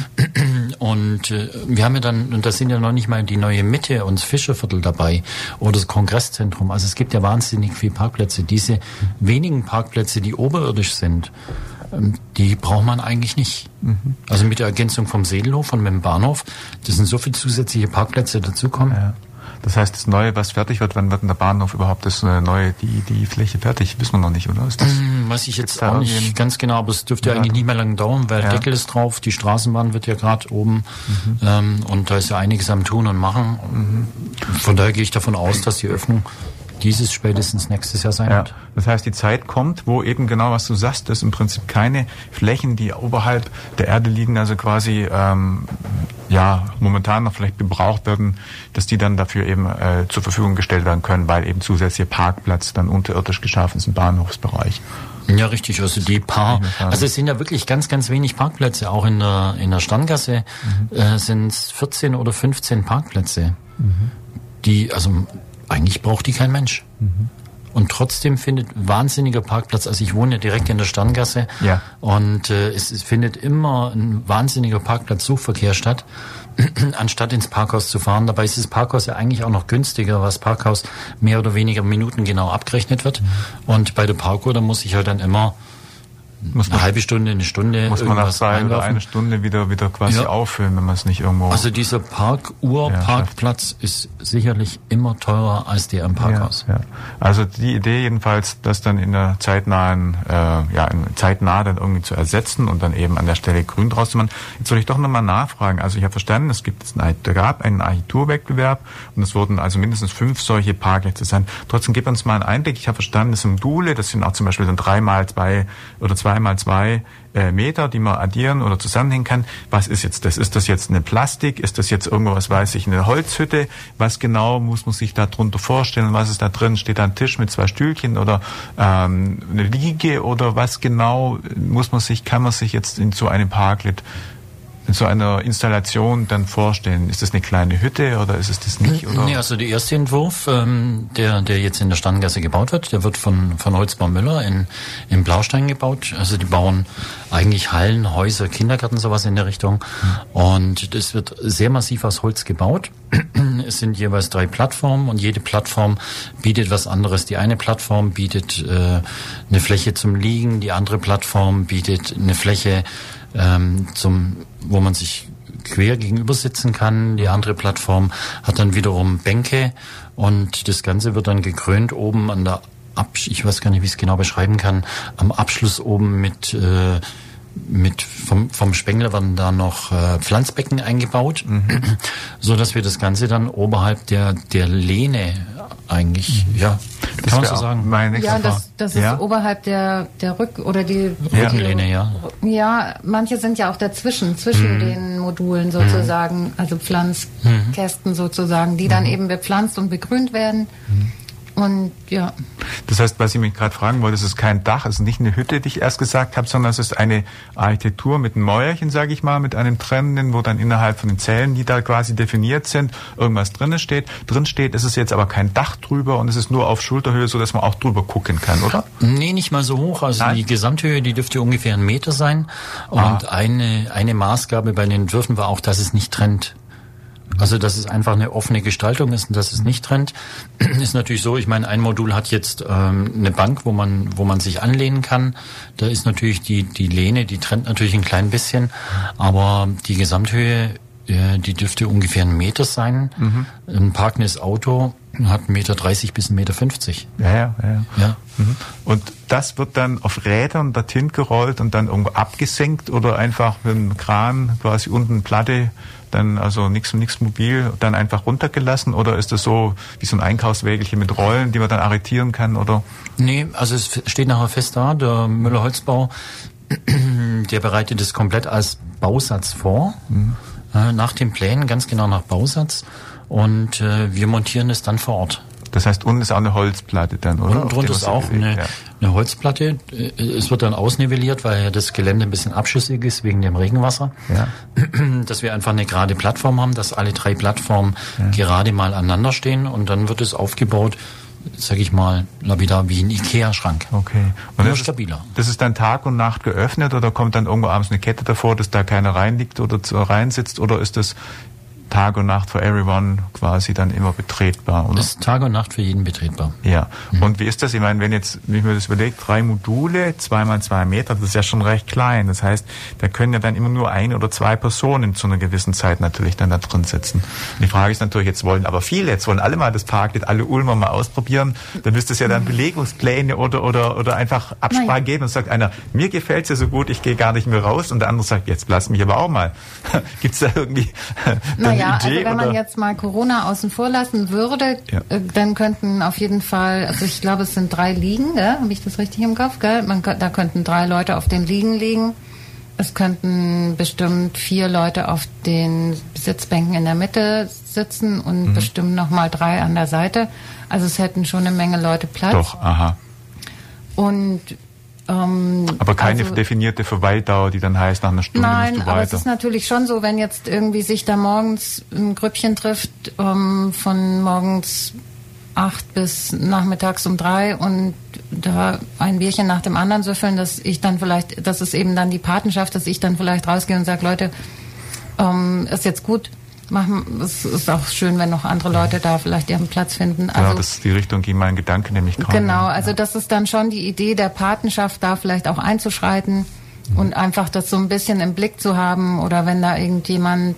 Und wir haben ja dann, und da sind ja noch nicht mal die neue Mitte und das Fischerviertel dabei oder das Kongresszentrum. Also es gibt ja wahnsinnig viele Parkplätze. Diese wenigen Parkplätze, die oberirdisch sind, die braucht man eigentlich nicht. Also mit der Ergänzung vom Sedelhof und mit dem Bahnhof, das sind so viele zusätzliche Parkplätze dazukommen. Ja. Das heißt, das Neue, was fertig wird, wann wird denn der Bahnhof überhaupt das Neue, die Fläche fertig? Wissen wir noch nicht, oder? Ist das, weiß ich jetzt auch nicht ganz genau, aber es dürfte ja eigentlich nicht mehr lange dauern, weil Deckel ist drauf, die Straßenbahn wird ja gerade oben und da ist ja einiges am Tun und Machen. Von daher gehe ich davon aus, dass die Öffnung dieses spätestens nächstes Jahr sein wird. Das heißt, die Zeit kommt, wo eben genau, was du sagst, dass im Prinzip keine Flächen, die oberhalb der Erde liegen, also quasi momentan noch vielleicht gebraucht werden, dass die dann dafür eben zur Verfügung gestellt werden können, weil eben zusätzlicher Parkplatz dann unterirdisch geschaffen ist im Bahnhofsbereich. Ja, richtig. Also also es sind ja wirklich ganz, ganz wenig Parkplätze. Auch in der Standgasse sind es 14 oder 15 Parkplätze, die, also eigentlich braucht die kein Mensch. Und trotzdem findet wahnsinniger Parkplatz, also ich wohne ja direkt in der Sterngasse und es findet immer ein wahnsinniger Parkplatzsuchverkehr statt, anstatt ins Parkhaus zu fahren. Dabei ist das Parkhaus ja eigentlich auch noch günstiger, weil das Parkhaus mehr oder weniger minutengenau abgerechnet wird. Und bei der Parkuhr, da muss ich halt dann immer eine halbe Stunde, eine Stunde muss man nach 2 oder eine Stunde wieder quasi auffüllen, wenn man es nicht irgendwo... Also dieser Parkplatz ist sicherlich immer teurer als der im Parkhaus. Ja. Also die Idee jedenfalls, das dann in der zeitnah dann irgendwie zu ersetzen und dann eben an der Stelle grün draus zu machen. Jetzt soll ich doch nochmal nachfragen. Also ich habe verstanden, da gab einen Architekturwettbewerb und es wurden also mindestens 5 solche Parkplätze sein. Trotzdem gib uns mal einen Einblick. Ich habe verstanden, das sind Module, das sind auch zum Beispiel dann 3x2 oder 2x2 Meter, die man addieren oder zusammenhängen kann. Was ist jetzt das? Ist das jetzt eine Plastik? Ist das jetzt irgendwas, eine Holzhütte? Was genau muss man sich da drunter vorstellen? Was ist da drin? Steht da ein Tisch mit 2 Stühlchen oder eine Liege oder was genau kann man sich jetzt in so einem Parklet, in so einer Installation dann vorstellen? Ist das eine kleine Hütte oder ist es das nicht? Oder? Nee, also der erste Entwurf, der jetzt in der Sterngasse gebaut wird, der wird von Holzbau Müller in Blaustein gebaut. Also die bauen eigentlich Hallen, Häuser, Kindergärten, sowas in der Richtung. Und das wird sehr massiv aus Holz gebaut. Es sind jeweils 3 Plattformen und jede Plattform bietet was anderes. Die eine Plattform bietet eine Fläche zum Liegen, die andere Plattform bietet eine Fläche wo man sich quer gegenüber sitzen kann. Die andere Plattform hat dann wiederum Bänke und das Ganze wird dann gekrönt oben an der ich weiß gar nicht, wie ich es genau beschreiben kann, am Abschluss oben vom Spengler werden da noch Pflanzbecken eingebaut, so dass wir das Ganze dann oberhalb der Lehne eigentlich, das kann man so sagen. Das ist oberhalb der Rückenlehne, Ja, manche sind ja auch dazwischen, zwischen den Modulen sozusagen, also Pflanzkästen sozusagen, die dann eben bepflanzt und begrünt werden. Und Das heißt, was ich mich gerade fragen wollte, es ist kein Dach, es ist nicht eine Hütte, die ich erst gesagt habe, sondern es ist eine Architektur mit einem Mäuerchen, sage ich mal, mit einem Trennenden, wo dann innerhalb von den Zellen, die da quasi definiert sind, irgendwas drin steht. Es ist jetzt aber kein Dach drüber und es ist nur auf Schulterhöhe, so dass man auch drüber gucken kann, oder? Nee, nicht mal so hoch. Also die Gesamthöhe, die dürfte ungefähr 1 Meter sein. Und eine Maßgabe bei den Entwürfen war auch, dass es nicht trennt. Also, dass es einfach eine offene Gestaltung ist und dass es nicht trennt, ist natürlich so. Ich meine, ein Modul hat jetzt eine Bank, wo man sich anlehnen kann. Da ist natürlich die Lehne, die trennt natürlich ein klein bisschen, aber die Gesamthöhe, die dürfte ungefähr 1 Meter sein. Ein parkendes Auto hat 1,30 Meter bis 1,50 Meter. Ja. Und das wird dann auf Rädern dorthin gerollt und dann irgendwo abgesenkt oder einfach mit einem Kran quasi unten Platte dann also nichts mobil, dann einfach runtergelassen, oder ist das so wie so ein Einkaufswägelchen mit Rollen, die man dann arretieren kann, oder? Nee, also es steht nachher fest da, der Müller Holzbau, der bereitet es komplett als Bausatz vor, nach den Plänen, ganz genau nach Bausatz, und wir montieren es dann vor Ort. Das heißt, unten ist auch eine Holzplatte dann, oder? Und drunter ist auch eine Holzplatte. Es wird dann ausnivelliert, weil ja das Gelände ein bisschen abschüssig ist wegen dem Regenwasser. Ja. Dass wir einfach eine gerade Plattform haben, dass alle 3 Plattformen gerade mal aneinander stehen, und dann wird es aufgebaut, sag ich mal, lapidar wie ein Ikea-Schrank. Okay. Und nur stabiler. Das ist dann Tag und Nacht geöffnet, oder kommt dann irgendwo abends eine Kette davor, dass da keiner reinliegt oder reinsitzt, oder ist das Tag und Nacht for everyone quasi dann immer betretbar, oder? Das ist Tag und Nacht für jeden betretbar. Ja. Und wie ist das? Ich meine, wenn ich mir das überlege, 3 Module, 2x2 Meter, das ist ja schon recht klein. Das heißt, da können ja dann immer nur 1 oder 2 Personen zu einer gewissen Zeit natürlich dann da drin sitzen. Und die Frage ist natürlich, jetzt wollen alle mal das Parklet, alle Ulmer mal ausprobieren. Dann müsste es ja dann Belegungspläne oder einfach Absprache geben, und sagt einer, mir gefällt's ja so gut, ich gehe gar nicht mehr raus, und der andere sagt, jetzt lass mich aber auch mal. Gibt's da irgendwie ja, also wenn man jetzt mal Corona außen vor lassen würde, dann könnten auf jeden Fall, also ich glaube, es sind 3 Liegen, habe ich das richtig im Kopf, gell? Da könnten 3 Leute auf den Liegen liegen. Es könnten bestimmt 4 Leute auf den Sitzbänken in der Mitte sitzen und bestimmt nochmal 3 an der Seite. Also es hätten schon eine Menge Leute Platz. Doch, aha. Und aber keine definierte Verweildauer, die dann heißt, nach einer Stunde musst du weiter. Aber es ist natürlich schon so, wenn jetzt irgendwie sich da morgens ein Grüppchen trifft, von morgens 8 bis nachmittags um 3 und da ein Bierchen nach dem anderen süffeln, das ist eben dann die Patenschaft, dass ich dann vielleicht rausgehe und sage, Leute, ist jetzt gut. Es ist auch schön, wenn noch andere Leute da vielleicht ihren Platz finden. Also, ja, das ist die Richtung, die mein Gedanke nämlich gerade. Genau, also das ist dann schon die Idee der Patenschaft, da vielleicht auch einzuschreiten und einfach das so ein bisschen im Blick zu haben, oder wenn da irgendjemand,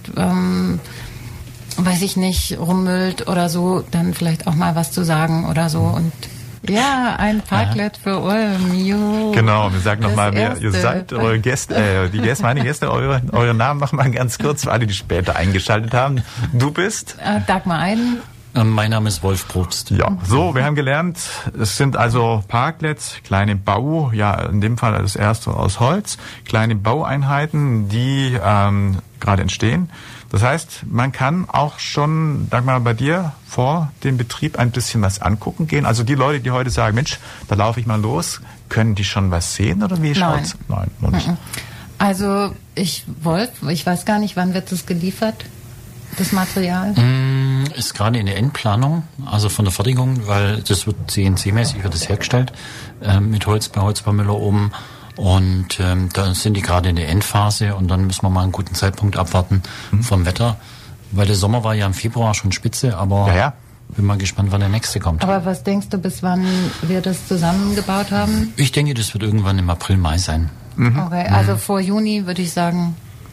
weiß ich nicht, rummüllt oder so, dann vielleicht auch mal was zu sagen oder so. Und ja, ein Parklet für Ulm. Genau, wir sagen nochmal, wer ihr seid, eure Gäste, meine Gäste, eure Namen noch mal ganz kurz für alle, die später eingeschaltet haben. Du bist? Dagmar Eiden. Mein Name ist Wolf Probst. Ja, so, wir haben gelernt, es sind also Parklets, kleine Bau, ja, in dem Fall das erste aus Holz, kleine Baueinheiten, die gerade entstehen. Das heißt, man kann auch schon, Dagmar, bei dir vor dem Betrieb ein bisschen was angucken gehen. Also die Leute, die heute sagen, Mensch, da laufe ich mal los, können die schon was sehen, oder wie schaut's? Nein, noch nicht. Also ich weiß gar nicht, wann wird das geliefert, das Material? Ist gerade in der Endplanung, also von der Fertigung, weil das wird CNC-mäßig hergestellt, mit Holz bei Holzbau Müller oben. Und da sind die gerade in der Endphase, und dann müssen wir mal einen guten Zeitpunkt abwarten vom Wetter, weil der Sommer war ja im Februar schon spitze, aber bin mal gespannt, wann der nächste kommt. Aber was denkst du, bis wann wir das zusammengebaut haben? Ich denke, das wird irgendwann im April, Mai sein. Okay, also vor Juni würde ich sagen,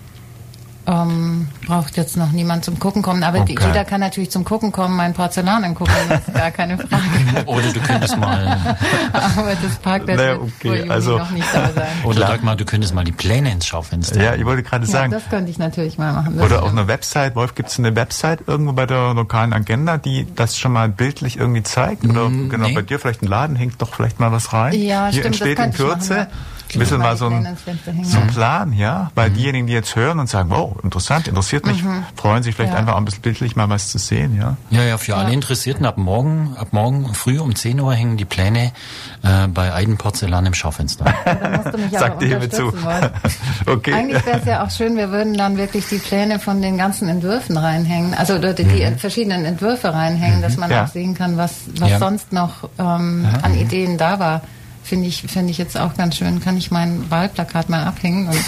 braucht jetzt noch niemand zum Gucken kommen, aber jeder kann natürlich zum Gucken kommen, mein Porzellan angucken, das ist gar keine Frage. Oder du könntest mal... aber das Parkplatz wird vor Juni noch nicht da sein. Oder sag mal, du könntest mal die Pläne ins Schaufenster. Ja, ich wollte gerade sagen. Das könnte ich natürlich mal machen. Oder auch eine Website. Wolf, gibt es eine Website irgendwo bei der lokalen Agenda, die das schon mal bildlich irgendwie zeigt? Oder bei dir vielleicht ein Laden, hängt doch vielleicht mal was rein? Ja, hier stimmt, entsteht in Kürze ein bisschen mal so ein Plan, ja, weil diejenigen, die jetzt hören und sagen, wow, interessant, interessiert mich, freuen sich vielleicht einfach auch ein bisschen bildlich mal was zu sehen, ja. Ja, für alle Interessierten, ab morgen früh um 10 Uhr hängen die Pläne bei Eiden Porzellan im Schaufenster. Da musst du mich aber unterstützen wollen. Okay. Eigentlich wäre es ja auch schön, wir würden dann wirklich die Pläne von den ganzen Entwürfen reinhängen, also die verschiedenen Entwürfe reinhängen, dass man auch sehen kann, was sonst noch an Ideen da war. Finde ich jetzt auch ganz schön. Kann ich mein Wahlplakat mal abhängen und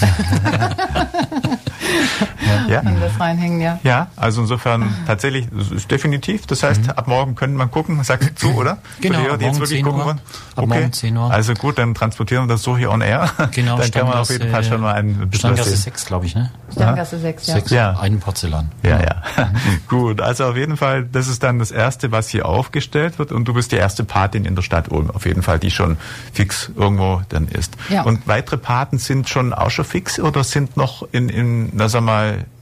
das reinhängen, ja. Ja, also insofern tatsächlich, das ist definitiv. Das heißt, ab morgen könnte man gucken, sagst du zu, oder? Genau, für die, die jetzt wirklich gucken wollen. Ab morgen 10 Uhr. Also gut, dann transportieren wir das so hier on air. Genau, dann kann man auf jeden Fall schon mal ein bisschen Sterngasse 6, glaube ich, ne? Sterngasse 6, ja. 6, Eiden Porzellan. Ja. Gut, also auf jeden Fall, das ist dann das Erste, was hier aufgestellt wird. Und du bist die erste Patin in der Stadt Ulm, auf jeden Fall, die schon fix irgendwo dann ist. Ja. Und weitere Paten sind auch schon fix oder sind noch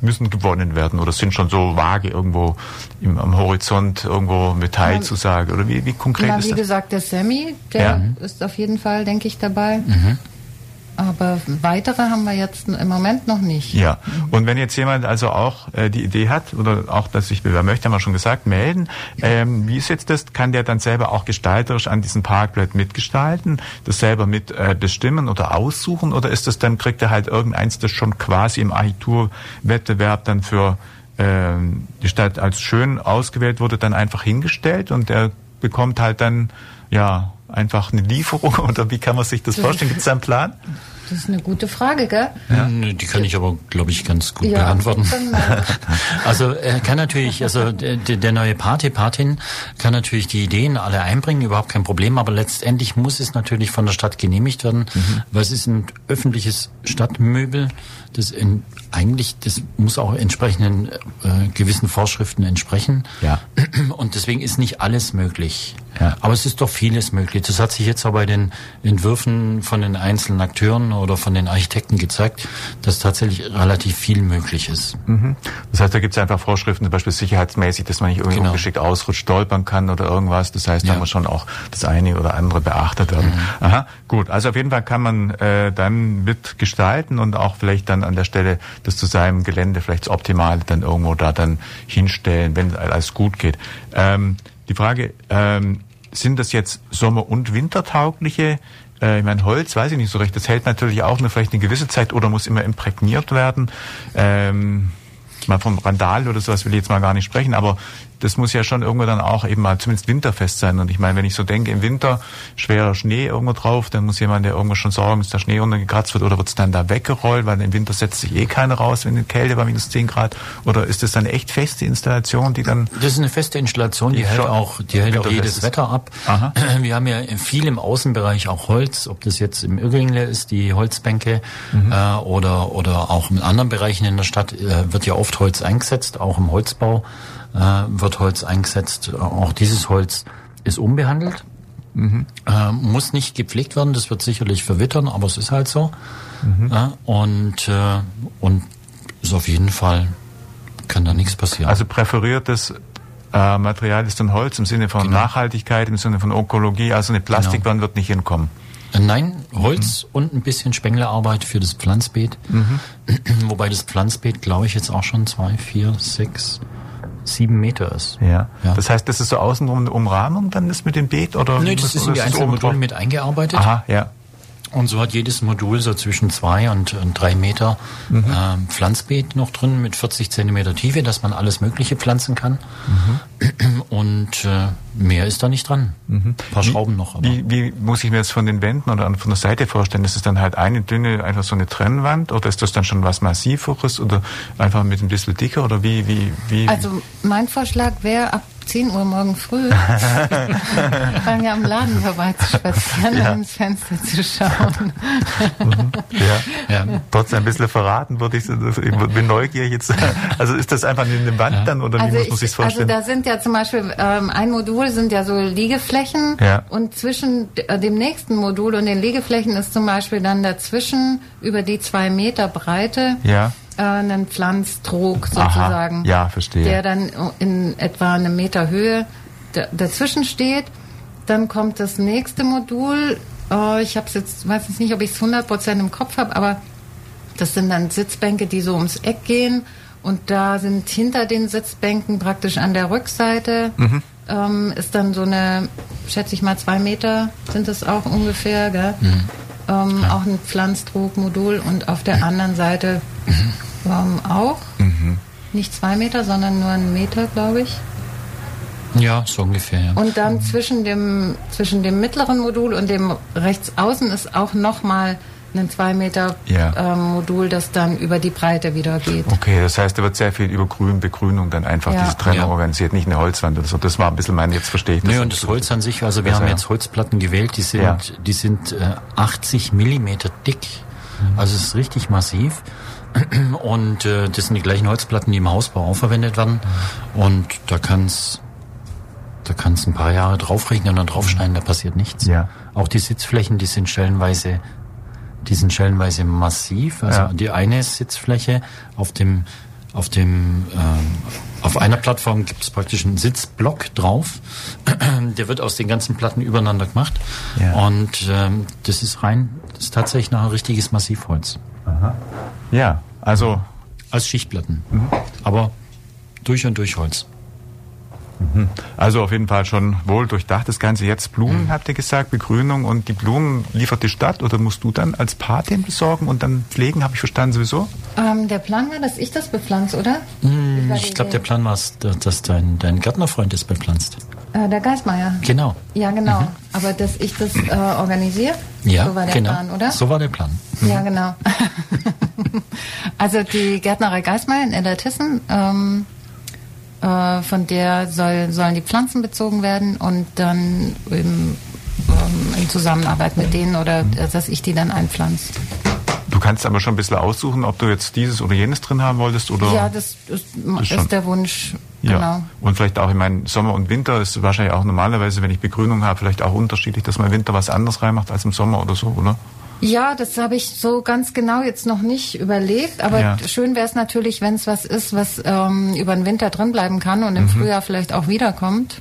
müssen gewonnen werden oder sind schon so vage irgendwo am Horizont irgendwo Metallzusage oder wie konkret ist das? Wie gesagt, der Semi, der ist auf jeden Fall, denke ich, dabei. Aber weitere haben wir jetzt im Moment noch nicht. Ja, und wenn jetzt jemand also auch die Idee hat oder auch, dass sich bewerben möchte, haben wir schon gesagt, melden. Wie ist jetzt das? Kann der dann selber auch gestalterisch an diesem Parkplatz mitgestalten, das selber mit bestimmen oder aussuchen? Oder ist das dann, kriegt er halt irgendeins, das schon quasi im Architekturwettbewerb dann für die Stadt als schön ausgewählt wurde, dann einfach hingestellt und der bekommt halt dann, einfach eine Lieferung oder wie kann man sich das vorstellen? Gibt es da einen Plan? Das ist eine gute Frage, gell? Ja. Die kann ich aber, glaube ich, ganz gut beantworten. Also kann natürlich, der neue Patin kann natürlich die Ideen alle einbringen, überhaupt kein Problem, aber letztendlich muss es natürlich von der Stadt genehmigt werden, weil es ist ein öffentliches Stadtmöbel, das muss auch entsprechenden gewissen Vorschriften entsprechen. Ja. Und deswegen ist nicht alles möglich. Ja. Aber es ist doch vieles möglich. Das hat sich jetzt auch bei den Entwürfen von den einzelnen Akteuren oder von den Architekten gezeigt, dass tatsächlich relativ viel möglich ist. Das heißt, da gibt es einfach Vorschriften, zum Beispiel sicherheitsmäßig, dass man nicht irgendwie ungeschickt ausrutscht, stolpern kann oder irgendwas. Das heißt, da muss schon auch das eine oder andere beachtet werden. Aha, gut. Also auf jeden Fall kann man dann mitgestalten und auch vielleicht dann an der Stelle das zu seinem Gelände vielleicht das Optimale dann irgendwo da dann hinstellen, wenn alles gut geht. Die Frage, sind das jetzt Sommer- und Wintertaugliche? Ich meine, Holz, weiß ich nicht so recht, das hält natürlich auch nur vielleicht eine gewisse Zeit oder muss immer imprägniert werden. Mal vom Randal oder sowas will ich jetzt mal gar nicht sprechen, aber das muss ja schon irgendwo dann auch eben mal zumindest winterfest sein. Und ich meine, wenn ich so denke, im Winter schwerer Schnee irgendwo drauf, dann muss jemand ja irgendwo schon sorgen, dass der Schnee runtergekratzt wird oder wird es dann da weggerollt, weil im Winter setzt sich keiner raus, wenn die Kälte bei minus 10 Grad. Oder ist das dann eine echt feste Installation, die dann... Das ist eine feste Installation, die hält auch jedes Wetter ab. Aha. Wir haben ja viel im Außenbereich auch Holz, ob das jetzt im Irringle ist, die Holzbänke, oder auch in anderen Bereichen in der Stadt wird ja oft Holz eingesetzt, auch im Holzbau. Wird Holz eingesetzt. Auch dieses Holz ist unbehandelt, muss nicht gepflegt werden, das wird sicherlich verwittern, aber es ist halt so. Und ist auf jeden Fall, kann da nichts passieren. Also präferiertes Material ist dann Holz im Sinne von Nachhaltigkeit, im Sinne von Ökologie, also eine Plastikwand wird nicht hinkommen. Nein, Holz und ein bisschen Spenglerarbeit für das Pflanzbeet. Wobei das Pflanzbeet, glaube ich, jetzt auch schon 2, 4, 6... 7 Meter ist. Ja. Das heißt, das ist so außenrum eine Umrahmung dann ist mit dem Beet? Oder nee, das ist in die einzelnen Module mit eingearbeitet. Aha, ja. Und so hat jedes Modul so zwischen 2 und 3 Meter Pflanzbeet noch drin mit 40 Zentimeter Tiefe, dass man alles Mögliche pflanzen kann. Und mehr ist da nicht dran. Ein paar Schrauben noch. Aber. Wie muss ich mir das von den Wänden oder von der Seite vorstellen? Ist es dann halt eine dünne, einfach so eine Trennwand oder ist das dann schon was Massiveres oder einfach mit ein bisschen dicker oder wie? Also mein Vorschlag wäre, ab 10 Uhr morgen früh fangen ja am Laden vorbei zu spazieren und ins Fenster zu schauen. Trotzdem ein bisschen verraten würde ich bin neugierig jetzt. Also ist das einfach eine Wand dann oder wie muss man sich das vorstellen? Also da sind ja zum Beispiel ein Modul sind ja so Liegeflächen und zwischen dem nächsten Modul und den Liegeflächen ist zum Beispiel dann dazwischen über die 2 Meter Breite einen Pflanztrog sozusagen. Aha, ja, verstehe. Der dann in etwa 1 Meter Höhe dazwischen steht. Dann kommt das nächste Modul. Ich habe es jetzt, weiß jetzt nicht, ob ich es 100% im Kopf habe, aber das sind dann Sitzbänke, die so ums Eck gehen. Und da sind hinter den Sitzbänken praktisch an der Rückseite ist dann so eine, schätze ich mal 2 Meter sind es auch ungefähr, gell? Auch ein Pflanztrogmodul und auf der anderen Seite auch. Nicht 2 Meter, sondern nur 1 Meter, glaube ich. Ja, so ungefähr, ja. Und dann zwischen dem mittleren Modul und dem rechts außen ist auch nochmal ein 2 Meter Modul, das dann über die Breite wieder geht. Okay, das heißt, da wird sehr viel über Begrünung dann einfach diese Trennung organisiert, nicht eine Holzwand oder so. Das war ein bisschen jetzt verstehe ich das. Nee, und das Holz an sich, also wir haben jetzt Holzplatten gewählt, die sind 80 Millimeter dick. Also es ist richtig massiv. Und das sind die gleichen Holzplatten, die im Hausbau auch verwendet werden. Und da kann's ein paar Jahre draufregnen und dann draufschneiden, da passiert nichts. Ja. Auch die Sitzflächen, die sind stellenweise massiv. Also die eine Sitzfläche auf dem Auf einer Plattform gibt es praktisch einen Sitzblock drauf. Der wird aus den ganzen Platten übereinander gemacht. Ja. Und das ist tatsächlich noch ein richtiges Massivholz. Aha. Ja, also als Schichtplatten. Aber durch und durch Holz. Also auf jeden Fall schon wohl durchdacht das Ganze. Jetzt Blumen, habt ihr gesagt, Begrünung, und die Blumen liefert die Stadt oder musst du dann als Patin besorgen und dann pflegen, habe ich verstanden sowieso? Der Plan war, dass ich das bepflanze, oder? Ich glaube, der Plan war, dass dein Gärtnerfreund das bepflanzt. Der Geismeier. Genau. Ja, genau. Aber dass ich das organisiere, ja, so war der Plan, oder? So war der Plan. Ja, genau. Also die Gärtnerei Geismeier in Ellertissen, von der sollen die Pflanzen bezogen werden und dann in Zusammenarbeit mit denen oder dass ich die dann einpflanze. Du kannst aber schon ein bisschen aussuchen, ob du jetzt dieses oder jenes drin haben wolltest, oder? Ja, das ist der Wunsch. Ja. Genau. Und vielleicht auch, ich meine, Sommer und Winter ist wahrscheinlich auch normalerweise, wenn ich Begrünung habe, vielleicht auch unterschiedlich, dass man im Winter was anderes reinmacht als im Sommer oder so, oder? Ja, das habe ich so ganz genau jetzt noch nicht überlegt, aber schön wäre es natürlich, wenn es was ist, was über den Winter drin bleiben kann und im Frühjahr vielleicht auch wiederkommt.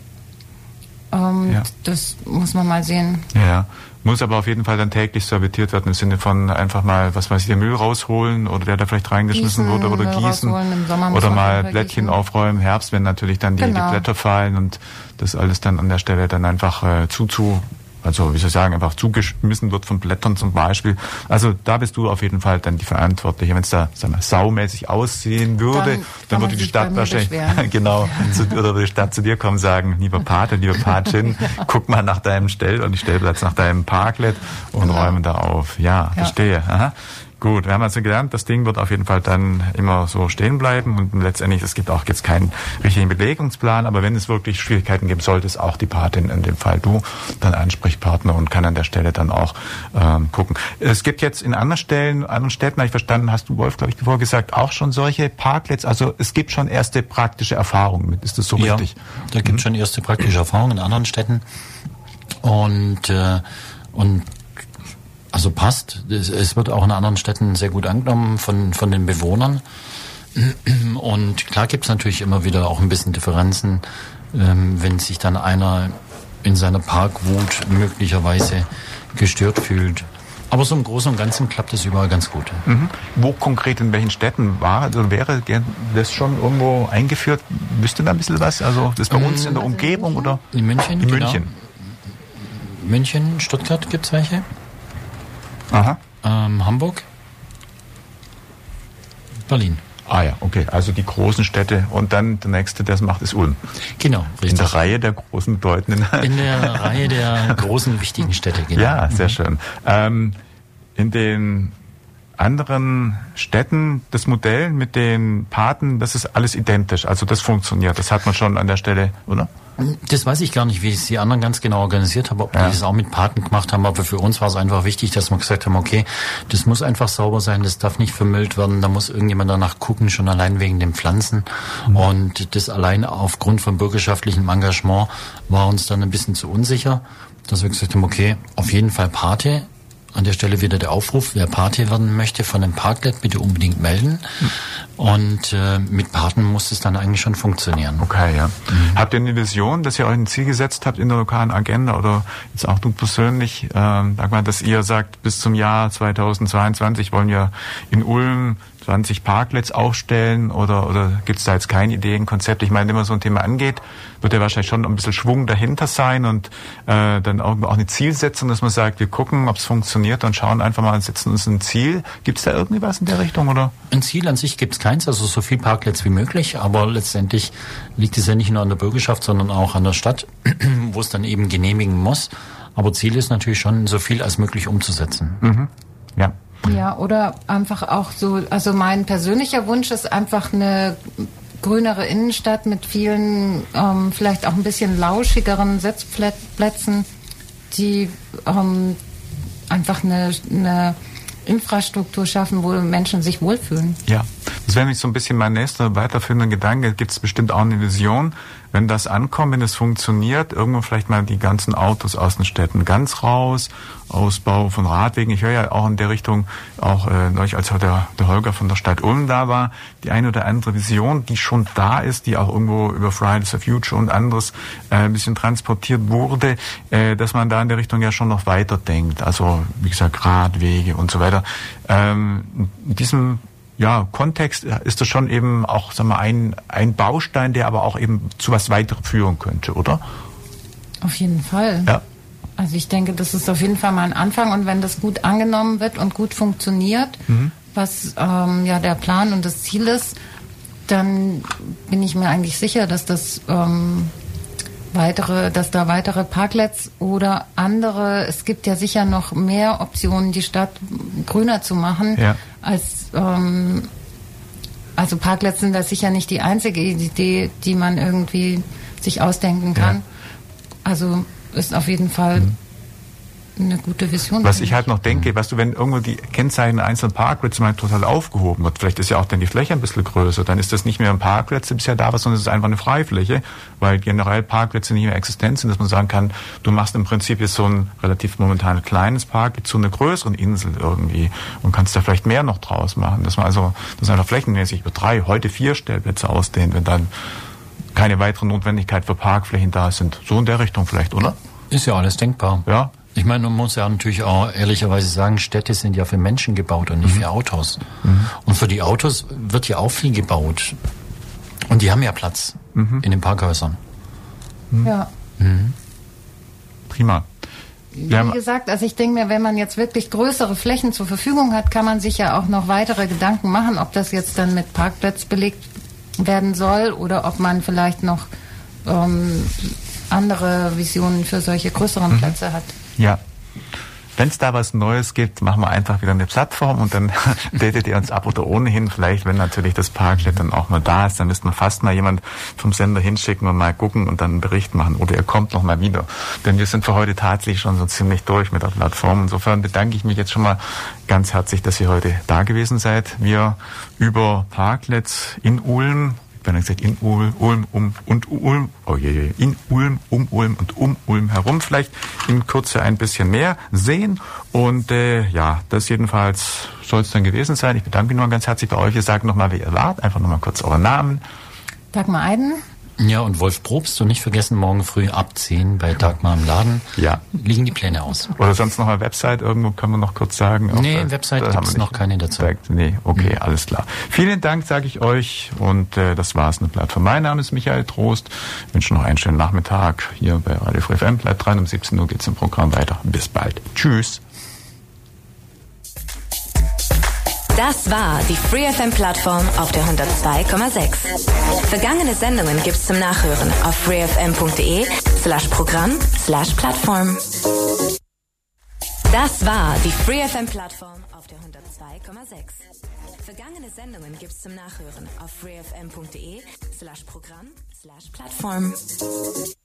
Das muss man mal sehen. Ja, muss aber auf jeden Fall dann täglich serviert werden, im Sinne von einfach mal, was weiß ich, den Müll rausholen oder der da vielleicht reingeschmissen wurde oder gießen oder mal Blättchen aufräumen, Herbst, wenn natürlich dann die Blätter fallen und das alles dann an der Stelle dann einfach also wie soll ich sagen, einfach zugeschmissen wird von Blättern zum Beispiel. Also da bist du auf jeden Fall dann die Verantwortliche. Wenn es da, sagen wir, saumäßig aussehen würde, dann würde die Stadt wahrscheinlich genau oder die Stadt zu dir kommen und sagen, lieber Pate, lieber Patin, guck mal nach deinem Stellplatz, nach deinem Parklet und räume da auf. Ja, verstehe. Aha. Gut, wir haben also gelernt, das Ding wird auf jeden Fall dann immer so stehen bleiben und letztendlich, es gibt auch jetzt keinen richtigen Belegungsplan, aber wenn es wirklich Schwierigkeiten geben sollte, ist auch die Patin, in dem Fall du, dann Ansprechpartner und kann an der Stelle dann auch gucken. Es gibt jetzt in anderen Städten, habe ich verstanden, hast du, Wolf, glaube ich, vorher gesagt, auch schon solche Parklets, also es gibt schon erste praktische Erfahrungen mit, ist das so richtig? Ja, da gibt es schon erste praktische Erfahrungen in anderen Städten und also passt. Es wird auch in anderen Städten sehr gut angenommen von den Bewohnern. Und klar gibt es natürlich immer wieder auch ein bisschen Differenzen, wenn sich dann einer in seiner Parkwut möglicherweise gestört fühlt. Aber so im Großen und Ganzen klappt es überall ganz gut. Wo konkret in welchen Städten wäre das schon irgendwo eingeführt? Wüsste da ein bisschen was? Also das bei uns in der Umgebung oder? In München, in genau. München. München, Stuttgart gibt es welche. Aha. Hamburg, Berlin. Ah ja, okay. Also die großen Städte und dann der nächste, der es macht, ist Ulm. Genau, richtig. In der Reihe der großen bedeutenden. In der Reihe der großen wichtigen Städte, genau. Ja, sehr schön. In den anderen Städten, das Modell mit den Paten, das ist alles identisch. Also das funktioniert. Das hat man schon an der Stelle, oder? Das weiß ich gar nicht, wie es die anderen ganz genau organisiert haben, ob die das auch mit Paten gemacht haben, aber für uns war es einfach wichtig, dass wir gesagt haben, okay, das muss einfach sauber sein, das darf nicht vermüllt werden, da muss irgendjemand danach gucken, schon allein wegen den Pflanzen. Und das allein aufgrund von bürgerschaftlichem Engagement war uns dann ein bisschen zu unsicher, dass wir gesagt haben, okay, auf jeden Fall Pate. An der Stelle wieder der Aufruf, wer Pate werden möchte von einem Parklet, bitte unbedingt melden. Und mit Paten muss es dann eigentlich schon funktionieren. Okay, ja. Habt ihr eine Vision, dass ihr euch ein Ziel gesetzt habt in der lokalen Agenda oder jetzt auch du persönlich, Dagmar, dass ihr sagt, bis zum Jahr 2022 wollen wir in Ulm 20 Parklets aufstellen oder gibt es da jetzt keine Ideen, Konzepte? Ich meine, wenn man so ein Thema angeht, wird ja wahrscheinlich schon ein bisschen Schwung dahinter sein und dann auch eine Zielsetzung, dass man sagt, wir gucken, ob es funktioniert und schauen einfach mal und setzen uns ein Ziel. Gibt es da irgendwie was in der Richtung, oder? Ein Ziel an sich gibt es keins, also so viel Parklets wie möglich, aber letztendlich liegt es ja nicht nur an der Bürgerschaft, sondern auch an der Stadt, wo es dann eben genehmigen muss. Aber Ziel ist natürlich schon, so viel als möglich umzusetzen. Ja. Ja, oder einfach auch so, also mein persönlicher Wunsch ist einfach eine grünere Innenstadt mit vielen, vielleicht auch ein bisschen lauschigeren Sitzplätzen, die einfach eine Infrastruktur schaffen, wo Menschen sich wohlfühlen. Ja, Das wäre nämlich so ein bisschen mein nächster weiterführender Gedanke. Gibt es bestimmt auch eine Vision, wenn das ankommt, wenn es funktioniert, irgendwann vielleicht mal die ganzen Autos aus den Städten ganz raus, Ausbau von Radwegen. Ich höre ja auch in der Richtung, auch neulich, als der Holger von der Stadt Ulm da war, die eine oder andere Vision, die schon da ist, die auch irgendwo über Fridays for Future und anderes ein bisschen transportiert wurde, dass man da in der Richtung ja schon noch weiter denkt. Also wie gesagt, Radwege und so weiter. In diesem Kontext ist das schon eben auch, sagen wir, ein Baustein, der aber auch eben zu was weiterem führen könnte, oder? Auf jeden Fall. Ja. Also ich denke, das ist auf jeden Fall mal ein Anfang, und wenn das gut angenommen wird und gut funktioniert, was der Plan und das Ziel ist, dann bin ich mir eigentlich sicher, dass das weitere Parklets oder andere, es gibt ja sicher noch mehr Optionen, die Stadt grüner zu machen, als also Parklets sind da sicher nicht die einzige Idee, die man irgendwie sich ausdenken kann. Ja. Also ist auf jeden Fall eine gute Vision. Was ich halt noch denke, wenn irgendwo die Kennzeichen einzelner Parkplätze mal total aufgehoben wird, vielleicht ist ja auch dann die Fläche ein bisschen größer, dann ist das nicht mehr ein Parkplatz, der bisher da war, sondern es ist einfach eine Freifläche, weil generell Parkplätze nicht mehr existent sind, dass man sagen kann, du machst im Prinzip jetzt so ein relativ momentan kleines Park zu einer größeren Insel irgendwie und kannst da vielleicht mehr noch draus machen, dass man also das einfach flächenmäßig über 3, heute 4 Stellplätze ausdehnt, wenn dann keine weitere Notwendigkeit für Parkflächen da sind. So in der Richtung vielleicht, oder? Ist ja alles denkbar. Ja. Ich meine, man muss ja natürlich auch ehrlicherweise sagen, Städte sind ja für Menschen gebaut und nicht für Autos. Und für die Autos wird ja auch viel gebaut. Und die haben ja Platz in den Parkhäusern. Ja. Prima. Wie gesagt, also ich denke mir, wenn man jetzt wirklich größere Flächen zur Verfügung hat, kann man sich ja auch noch weitere Gedanken machen, ob das jetzt dann mit Parkplätzen belegt werden soll oder ob man vielleicht noch andere Visionen für solche größeren Plätze hat. Ja. Wenn es da was Neues gibt, machen wir einfach wieder eine Plattform und dann datet ihr uns ab oder ohnehin. Vielleicht, wenn natürlich das Parklet dann auch mal da ist, dann müsste man fast mal jemand vom Sender hinschicken und mal gucken und dann einen Bericht machen. Oder ihr kommt noch mal wieder. Denn wir sind für heute tatsächlich schon so ziemlich durch mit der Plattform. Insofern bedanke ich mich jetzt schon mal ganz herzlich, dass ihr heute da gewesen seid. Wir über Parklets in Ulm, wenn er gesagt, in Ulm, um Ulm herum vielleicht in Kürze ein bisschen mehr sehen. Und das jedenfalls soll es dann gewesen sein. Ich bedanke mich nochmal ganz herzlich bei euch. Ihr sagt nochmal, wer ihr wart. Einfach nochmal kurz euren Namen. Dagmar Eiden. Ja, und Wolf Probst. Und nicht vergessen, morgen früh ab 10 bei Dagmar im Laden liegen die Pläne aus. Oder sonst noch eine Website irgendwo, können wir noch kurz sagen? Nee, Website gibt es noch keine dazu. Nee, okay, alles klar. Vielen Dank, sage ich euch. Und das war's, eine Plattform. Mein Name ist Michael Trost. Ich wünsche noch einen schönen Nachmittag hier bei Radio Free FM. Bleibt dran, um 17 Uhr geht's im Programm weiter. Bis bald. Tschüss. Das war die Free FM Plattform auf der 102,6. Vergangene Sendungen gibt's zum Nachhören auf freefm.de/Programm/Plattform. Das war die Free FM Plattform auf der 102,6. Vergangene Sendungen gibt's zum Nachhören auf freefm.de/Programm/Plattform.